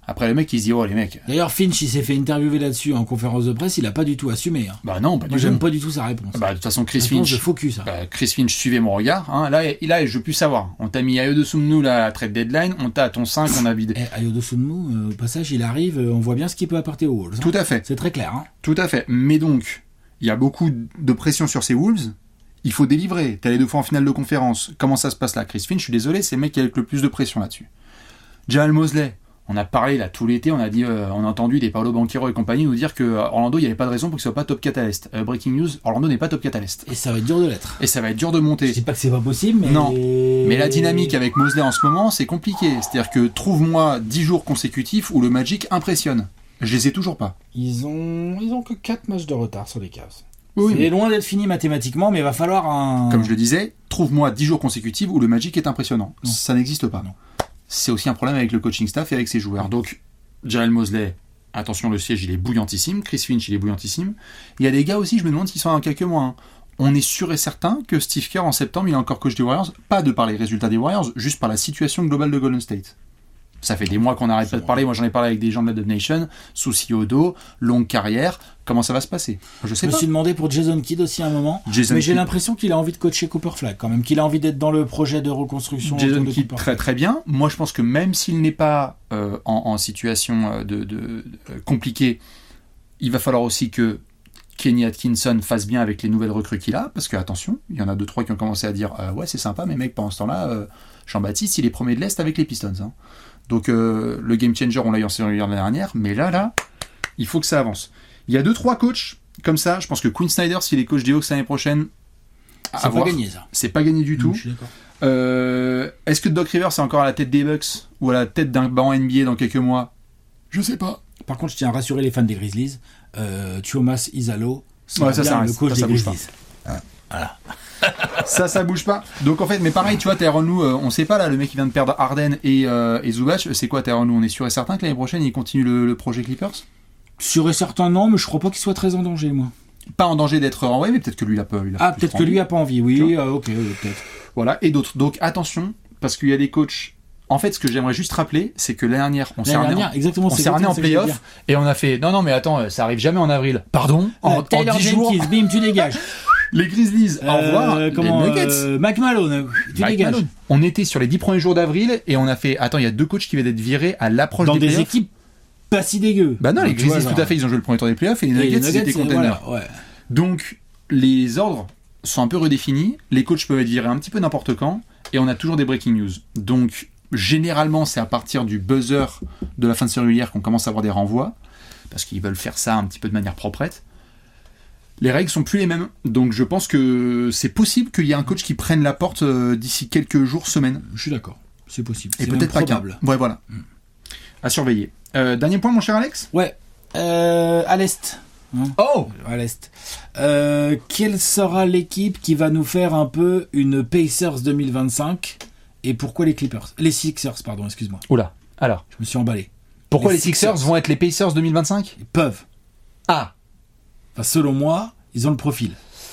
Après, le mec, il se dit, oh, les mecs. D'ailleurs, Finch, il s'est fait interviewer là-dessus en conférence de presse, il a pas du tout assumé. Hein. Bah non, pas Moi, du j'aime tout. pas du tout sa réponse. Bah, de toute façon, Chris Réponse Finch. de faux cul, ça. Bah, Chris Finch suivait mon regard. Hein. Là, et, là, je veux plus savoir. On t'a mis Ayo Dosunmu là, à la trade deadline. On t'a à ton cinq, on a vidé. Eh, Ayo Dosunmu, euh, au passage, il arrive, euh, on voit bien ce qu'il peut apporter aux Wolves. Hein. Tout à fait. C'est très clair. Hein. Tout à fait. Mais donc, il y a beaucoup de pression sur ces Wolves. Il faut délivrer. T'es allé deux fois en finale de conférence. Comment ça se passe là? Chris Finch, je suis désolé, c'est le mec qui a avec le plus de pression là-dessus. Jamaal Mosley. On a parlé là tout l'été, on a dit, euh, on a entendu des Paolo Banchero et compagnie nous dire que euh, Orlando, il n'y avait pas de raison pour qu'il soit pas top quatre à l'Est. Euh, breaking news, Orlando n'est pas top quatre à l'Est. Et ça va être dur de l'être. Et ça va être dur de monter. Je dis pas que c'est pas possible, mais... Non. Mais la dynamique avec Mosley en ce moment, c'est compliqué. C'est-à-dire que trouve-moi dix jours consécutifs où le Magic impressionne. Je les ai toujours pas. Ils ont, ils ont que quatre matchs de retard sur les Cavs. Oui, c'est mais- loin d'être fini mathématiquement, mais il va falloir un... Comme je le disais, trouve-moi dix jours consécutifs où le Magic est impressionnant. Non. Ça n'existe pas. Non. C'est aussi un problème avec le coaching staff et avec ses joueurs. Donc, Jamaal Mosley, attention, le siège, il est bouillantissime. Chris Finch, il est bouillantissime. Il y a des gars aussi, je me demande s'ils sont dans quelques mois. Hein. On est sûr et certain que Steve Kerr, en septembre, il est encore coach des Warriors. Pas de par les résultats des Warriors, juste par la situation globale de Golden State. Ça fait des mois qu'on n'arrête pas de parler. Moi, j'en ai parlé avec des gens de la Dub Nation. Souci au dos, longue carrière. Comment ça va se passer? Je sais Je me pas. suis demandé pour Jason Kidd aussi à un moment, Jason mais j'ai Kidd. l'impression qu'il a envie de coacher Cooper Flag quand même, qu'il a envie d'être dans le projet de reconstruction. Jason autour de Kidd, Cooper très Flag. très bien. Moi, je pense que même s'il n'est pas euh, en, en situation euh, de, de, de compliquée, il va falloir aussi que Kenny Atkinson fasse bien avec les nouvelles recrues qu'il a, parce que attention, il y en a deux trois qui ont commencé à dire euh, ouais c'est sympa, mais mec pendant ce temps-là, euh, Jean-Baptiste il est premier de l'Est avec les Pistons. Hein. Donc euh, le game changer on l'a eu en saison régulière l'année dernière, mais là là, il faut que ça avance. Il y a deux trois coachs comme ça. Je pense que Quinn Snyder s'il est coach des Hawks l'année prochaine, à C'est pas voir. gagné ça. C'est pas gagné du tout. Je suis d'accord. Euh, est-ce que Doc Rivers est encore à la tête des Bucks ou à la tête d'un banc N B A dans quelques mois? Je sais pas. Par contre, je tiens à rassurer les fans des Grizzlies. Euh, Tuomas Isalo, c'est Ouais, ça, bien ça le reste. coach Ça, des ça bouge Grizzlies. Voilà. Ça, ça bouge pas. Donc en fait, mais pareil, tu vois, Tyronn Lue, euh, on sait pas là, le mec qui vient de perdre Harden et, euh, et Zubac, c'est quoi Tyronn Lue? On est sûr et certain que l'année prochaine il continue le, le projet Clippers? Sûr et certain, non, mais je crois pas qu'il soit très en danger, moi. Pas en danger d'être renvoyé, mais peut-être que lui il a pas. Il a Ah, plus peut-être trop que lui envie. a pas envie, oui, Tu euh, ok, euh, peut-être. Voilà, et d'autres. Donc attention, parce qu'il y a des coachs. En fait, ce que j'aimerais juste rappeler, c'est que l'année dernière, on s'est L'année ramené en- dernière, exactement, on c'est s'est ramené en exactement ce que je veux playoff et on a fait non non mais attends, ça arrive jamais en avril. Pardon? En, dire. en Taylor dix jours, Jenkins, bim, tu dégages. les Grizzlies, au revoir. Euh, Les comment, Nuggets. euh, Mac Malone, tu Mike dégages. Malone. On était sur les dix premiers jours d'avril et on a fait attends, il y a deux coachs qui viennent d'être virés à l'approche Dans des, des playoffs. équipes pas si dégueu. Bah non, les Donc, tu vois, Grizzlies tout genre, à fait, ils ont joué le premier tour des playoffs et les et Nuggets, les ils Nuggets, étaient c'est- containers. voilà, ouais. Donc les ordres sont un peu redéfinis, les coachs peuvent être virés un petit peu n'importe quand et on a toujours des breaking news. Donc généralement, c'est à partir du buzzer de la fin de série régulière qu'on commence à avoir des renvois parce qu'ils veulent faire ça un petit peu de manière proprette. Les règles sont plus les mêmes, donc je pense que c'est possible qu'il y ait un coach qui prenne la porte euh, d'ici quelques jours, semaines. Je suis d'accord, c'est possible. Et C'est même peut-être pas qu'un. probable. Ouais, voilà. Mm. À surveiller. Euh, dernier point, mon cher Alex. Ouais, euh, à l'Est. Hein, Oh à l'Est. Euh, quelle sera l'équipe qui va nous faire un peu une Pacers deux mille vingt-cinq? Et pourquoi les Clippers? Les Sixers, pardon, excuse-moi. Oula. Alors, Je me suis emballé. pourquoi les, Les Sixers, Sixers. vont être les Pacers deux mille vingt-cinq? Ils peuvent. Ah Enfin, selon moi, ils ont le profil.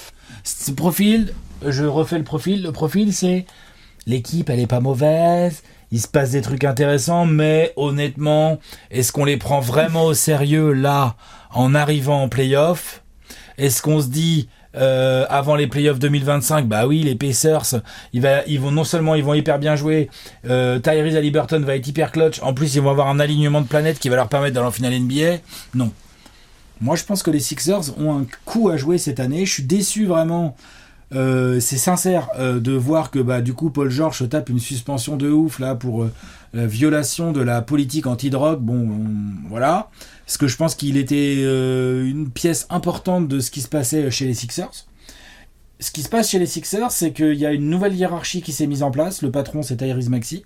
Ce profil, je refais le profil. Le profil, c'est l'équipe, elle est pas mauvaise. Il se passe des trucs intéressants, mais honnêtement, est-ce qu'on les prend vraiment au sérieux là, en arrivant en play-off? Est-ce qu'on se dit euh, avant les playoffs deux mille vingt-cinq, bah oui, les Pacers, ils, va, ils vont non seulement ils vont hyper bien jouer, euh, Tyrese Haliburton va être hyper clutch, en plus ils vont avoir un alignement de planètes qui va leur permettre d'aller en finale N B A. Non. Moi, je pense que les Sixers ont un coup à jouer cette année. Je suis déçu vraiment. Euh, c'est sincère euh, de voir que bah du coup Paul George se tape une suspension de ouf là pour euh, la violation de la politique anti-drogue. Bon, on- voilà. Parce que je pense qu'il était euh, une pièce importante de ce qui se passait chez les Sixers. Ce qui se passe chez les Sixers, c'est qu'il y a une nouvelle hiérarchie qui s'est mise en place. Le patron, c'est Tyrese Maxey.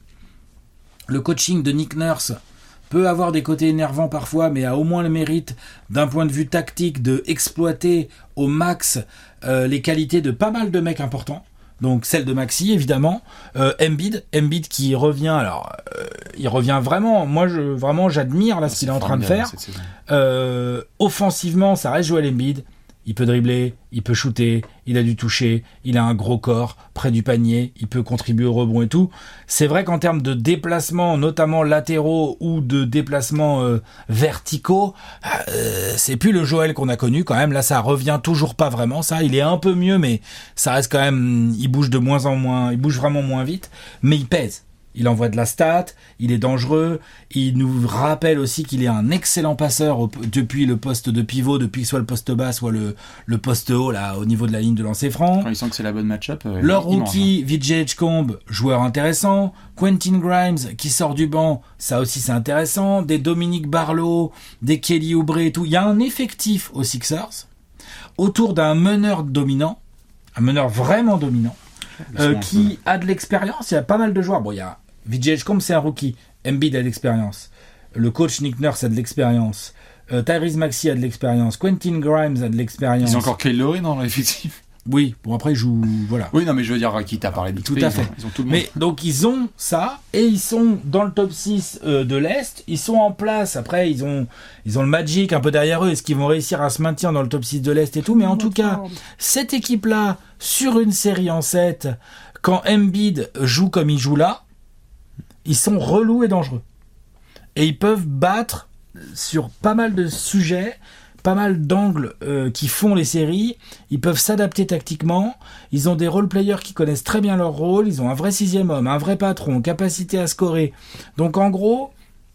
Le coaching de Nick Nurse peut avoir des côtés énervants parfois, mais a au moins le mérite, d'un point de vue tactique, de exploiter au max euh, les qualités de pas mal de mecs importants. Donc celle de Maxi, évidemment. Euh, Embiid, Embiid qui revient, alors euh, il revient vraiment. Moi, je vraiment, j'admire là ce qu'il est en train de faire. Euh, offensivement, ça reste Joel Embiid. il peut dribbler, il peut shooter, il a du toucher, il a un gros corps près du panier, il peut contribuer au rebond et tout. C'est vrai qu'en termes de déplacements, notamment latéraux ou de déplacements euh, verticaux, euh, c'est plus le Joel qu'on a connu quand même. Là, ça revient toujours pas vraiment. Ça, il est un peu mieux, mais ça reste quand même. Il bouge de moins en moins, il bouge vraiment moins vite, mais il pèse. Il envoie de la stat, il est dangereux, il nous rappelle aussi qu'il est un excellent passeur au, depuis le poste de pivot, depuis soit le poste bas, soit le, le poste haut, là, au niveau de la ligne de lancer franc. Quand il sent que c'est la bonne match-up. Euh, Leur rookie, Vijay Edgecombe, joueur intéressant. Quentin Grimes, qui sort du banc, ça aussi c'est intéressant. Des Dominique Barlow, des Kelly Oubre et tout. Il y a un effectif aux Sixers autour d'un meneur dominant, un meneur vraiment dominant, euh, qui a de l'expérience. Il y a pas mal de joueurs. Bon, il y a Vijay Edgecombe, c'est un rookie. Embiid a de l'expérience. Le coach Nick Nurse a de l'expérience. Euh, Tyrese Maxey a de l'expérience. Quentin Grimes a de l'expérience. Ils ont encore Kyle Lowry dans l'effectif. Oui, bon après ils jouent, voilà. Oui, non mais je veux dire, qui t'a parlé de tout à fait. Ils ont, ils ont tout le monde. Mais donc ils ont ça et ils sont dans le top six euh, de l'Est. Ils sont en place. Après ils ont ils ont le Magic un peu derrière eux. Est-ce qu'ils vont réussir à se maintenir dans le top six de l'Est et tout? Mais en tout cas, cette équipe-là sur une série en sept, quand Embiid joue comme il joue là, ils sont relous et dangereux. Et ils peuvent battre sur pas mal de sujets, pas mal d'angles euh, qui font les séries. Ils peuvent s'adapter tactiquement. Ils ont des role-players qui connaissent très bien leur rôle. Ils ont un vrai sixième homme, un vrai patron, capacité à scorer. Donc en gros,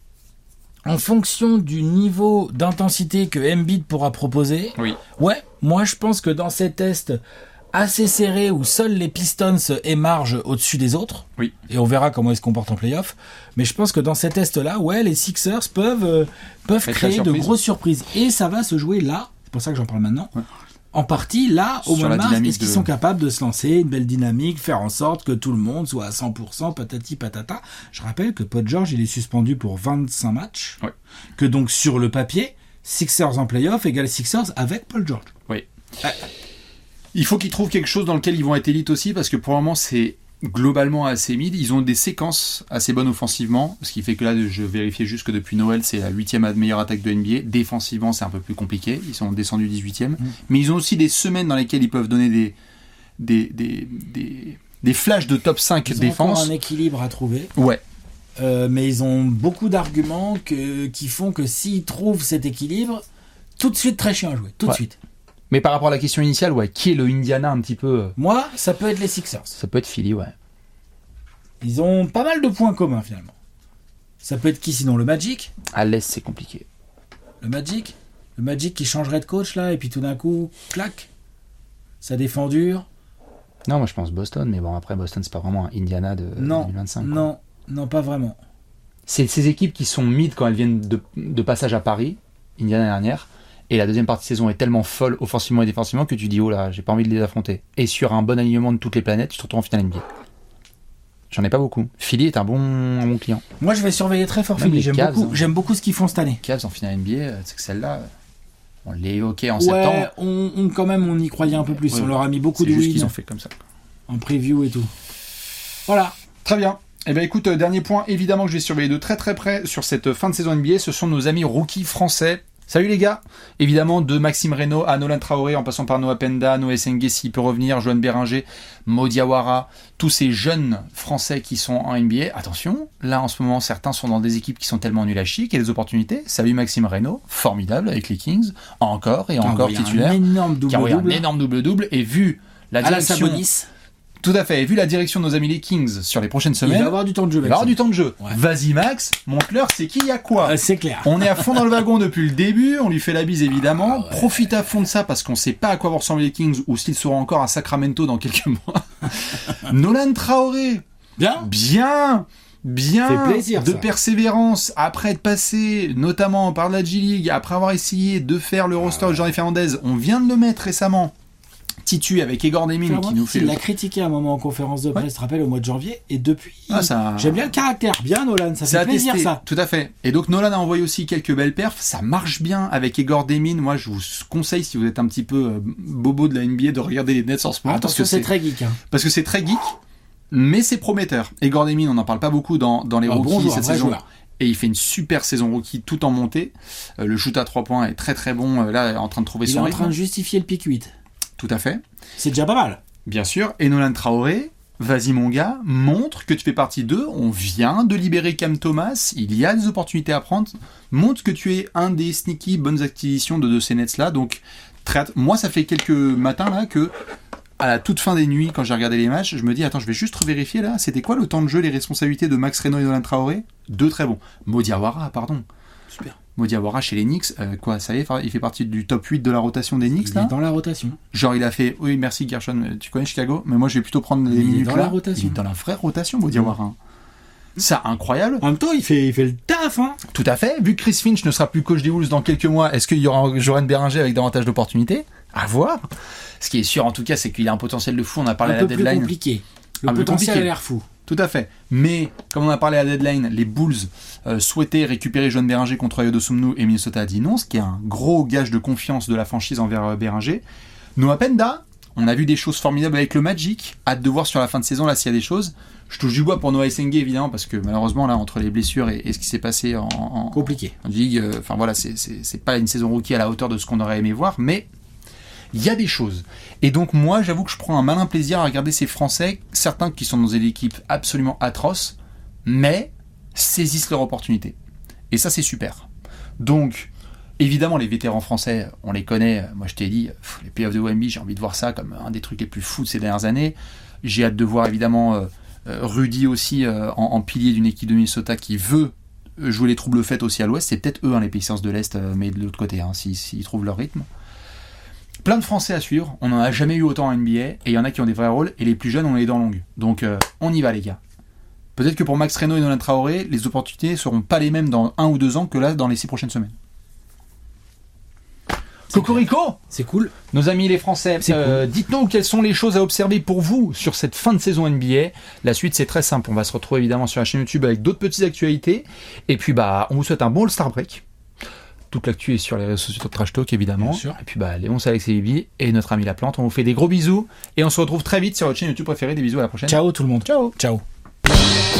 en fonction du niveau d'intensité que Embiid pourra proposer, oui. ouais, moi je pense que dans ces tests assez serré où seuls les Pistons émargent au-dessus des autres. Oui. Et on verra comment ils se comportent en play-off. Mais je pense que dans ces tests-là, ouais, les Sixers peuvent, euh, peuvent créer de grosses surprises. Et ça va se jouer là, c'est pour ça que j'en parle maintenant, ouais. En partie là, au mois de mars, est-ce qu'ils de... sont capables de se lancer, une belle dynamique, faire en sorte que tout le monde soit à cent pour cent, patati patata. Je rappelle que Paul George, il est suspendu pour vingt-cinq matchs. Ouais. Que donc sur le papier, Sixers en play-off égale Sixers avec Paul George. Oui. Euh... Il faut qu'ils trouvent quelque chose dans lequel ils vont être élites aussi, parce que pour le moment, c'est globalement assez mid. Ils ont des séquences assez bonnes offensivement, ce qui fait que là, je vérifiais juste que depuis Noël, c'est la huitième meilleure attaque de N B A. Défensivement, c'est un peu plus compliqué. Ils sont descendus dix-huitième. Mmh. Mais ils ont aussi des semaines dans lesquelles ils peuvent donner des, des, des, des, des flashs de top cinq ils défense. Ils ont encore un équilibre à trouver. Ouais. Euh, mais ils ont beaucoup d'arguments que, qui font que s'ils trouvent cet équilibre, tout de suite très chiant à jouer. Tout ouais. de suite. Mais par rapport à la question initiale, ouais, qui est le Indiana un petit peu... Moi, ça peut être les Sixers. Ça peut être Philly, ouais. Ils ont pas mal de points communs, finalement. Ça peut être qui, sinon? Le Magic? À l'Est, c'est compliqué. Le Magic? Le Magic qui changerait de coach, là, et puis tout d'un coup, clac. Ça défend dur. Non, moi, je pense Boston, mais bon, après, Boston, c'est pas vraiment un Indiana de non, deux mille vingt-cinq. Quoi. Non, non, pas vraiment. C'est ces équipes qui sont mid quand elles viennent de, de passage à Paris, Indiana dernière, et la deuxième partie de saison est tellement folle, offensivement et défensivement, que tu dis, oh là, j'ai pas envie de les affronter. Et sur un bon alignement de toutes les planètes, tu te retrouves en finale N B A. J'en ai pas beaucoup. Philly est un bon, un bon client. Moi, je vais surveiller très fort Philly. J'aime Cavs, beaucoup, hein. j'aime beaucoup ce qu'ils font cette année. Cavs en finale N B A, c'est que celle-là, on l'a évoqué en ouais, septembre. On, on, quand même, on y croyait un peu plus. Ouais, on leur a mis beaucoup de wins. qu'ils ont fait comme ça. En preview et tout. Voilà. Très bien. Eh bien écoute, euh, dernier point, évidemment que je vais surveiller de très très près sur cette fin de saison N B A, ce sont nos amis rookies français. Salut les gars. Évidemment, de Maxime Reynaud à Nolan Traoré, en passant par Noah Penda, Noé Sengue s'il peut revenir, Johan Béringer, Mo Diawara, tous ces jeunes français qui sont en N B A. Attention, là en ce moment, certains sont dans des équipes qui sont tellement nulles à chier qu'il y a des opportunités. Salut Maxime Reynaud, formidable avec les Kings, encore et encore titulaire. Un énorme double qui a envoyé double. un énorme double-double et vu la direction... À la Sabonis. Tout à fait. Et vu la direction de nos amis les Kings sur les prochaines semaines, il va avoir du temps de jeu. Il va avoir du temps de jeu. Ouais. Vas-y Max, montre-leur c'est qui, il y a quoi. Euh, c'est clair. On est à fond dans le wagon depuis le début. On lui fait la bise évidemment. Ah ouais. Profite à fond de ça parce qu'on sait pas à quoi vont ressembler les Kings ou s'ils seront encore à Sacramento dans quelques mois. Nolan Traoré. Bien. Bien. Bien fait plaisir, de ça. Persévérance après être passé notamment par la G League, après avoir essayé de faire le roster ah ouais. de Jordi Fernandez. On vient de le mettre récemment. Titu avec Igor Demin qui nous fait. Il l'a critiqué à un moment en conférence de presse, ouais. Tu te rappelles, au mois de janvier, et depuis. Ah, ça... J'aime bien le caractère, bien Nolan, ça fait plaisir ça. Tout à fait. Et donc Nolan a envoyé aussi quelques belles perfs, ça marche bien avec Igor Demin. Moi je vous conseille, si vous êtes un petit peu euh, bobo de la N B A, de regarder les Nets en ce moment. Attention, parce que c'est, c'est très geek. Hein. Parce que c'est très geek, mais c'est prometteur. Igor Demin, on n'en parle pas beaucoup dans, dans les ah, rookies bon joueur, cette vrai saison. Joueur. et il fait une super saison rookie tout en montée. Euh, le shoot à trois points est très très bon, euh, là, en train de trouver Il est son en rythme. train de justifier le pick huit. Tout à fait. C'est déjà pas mal. Bien sûr. Et Nolan Traoré, vas-y mon gars, montre que tu fais partie d'eux. On vient de libérer Cam Thomas. Il y a des opportunités à prendre. Montre que tu es un des sneaky bonnes acquisitions de, de ces Nets-là. Donc, très, moi, ça fait quelques matins là que, à la toute fin des nuits, quand j'ai regardé les matchs, je me dis, attends, je vais juste vérifier là. C'était quoi le temps de jeu, les responsabilités de Max Reno et Nolan Traoré? Deux très bons. Mo Diawara, pardon. Super. Mo Diawara chez les Knicks, euh, quoi, ça y est, il fait partie du top huit de la rotation des Knicks Il là. est dans la rotation. Genre il a fait, oui merci Gershon, tu connais Chicago, mais moi je vais plutôt prendre les Il est minutes dans là. la rotation. Il est dans la vraie rotation, Mo Diawara. Mmh. Ça, incroyable. En même temps, il fait, il fait le taf, hein. Tout à fait. Vu que Chris Finch ne sera plus coach des Wolves dans quelques mois, est-ce qu'il y aura Joran Bérenger avec davantage d'opportunités? À voir. Ce qui est sûr en tout cas, c'est qu'il a un potentiel de fou. On a parlé un à la peu deadline. plus compliqué. Le Un peu potentiel compliqué. a l'air fou. Tout à fait. Mais, comme on a parlé à la deadline, les Bulls euh, souhaitaient récupérer Joan Bérenger contre Ayo Dosunmu et Minnesota a dit non, ce qui est un gros gage de confiance de la franchise envers euh, Bérenger. Noah Penda, on a vu des choses formidables avec le Magic. Hâte de voir sur la fin de saison là s'il y a des choses. Je touche du bois pour Noah Essenge évidemment parce que malheureusement là entre les blessures et, et ce qui s'est passé en, en, Compliqué. en ligue, enfin euh, voilà, c'est, c'est, c'est pas une saison rookie à la hauteur de ce qu'on aurait aimé voir, mais il y a des choses. Et donc moi, j'avoue que je prends un malin plaisir à regarder ces Français, certains qui sont dans des équipes absolument atroces, mais saisissent leur opportunité. Et ça, c'est super. Donc, évidemment, les vétérans français, on les connaît. Moi, je t'ai dit, pff, les playoffs de Wemby, j'ai envie de voir ça comme un des trucs les plus fous de ces dernières années. J'ai hâte de voir, évidemment, euh, Rudy aussi euh, en, en pilier d'une équipe de Minnesota qui veut jouer les troubles faits aussi à l'Ouest. C'est peut-être eux, hein, les Pacers de l'Est, euh, mais de l'autre côté, hein, s'ils, s'ils trouvent leur rythme. Plein de Français à suivre, on n'en a jamais eu autant en N B A, et il y en a qui ont des vrais rôles, et les plus jeunes ont les dents longues. Donc euh, on y va les gars. Peut-être que pour Max Reno et Nolan Traoré, les opportunités seront pas les mêmes dans un ou deux ans que là dans les six prochaines semaines. Cocorico, c'est cool. Nos amis les Français, euh, cool. Dites-nous quelles sont les choses à observer pour vous sur cette fin de saison N B A. La suite c'est très simple, on va se retrouver évidemment sur la chaîne YouTube avec d'autres petites actualités, et puis bah on vous souhaite un bon All-Star Break. Toute l'actu est sur les réseaux sociaux de Trash Talk, évidemment. Et puis, bah, Léon, c'est Alex et Bibi et notre ami La Plante. On vous fait des gros bisous. Et on se retrouve très vite sur votre chaîne YouTube préférée. Des bisous, à la prochaine. Ciao, tout le monde. Ciao. Ciao.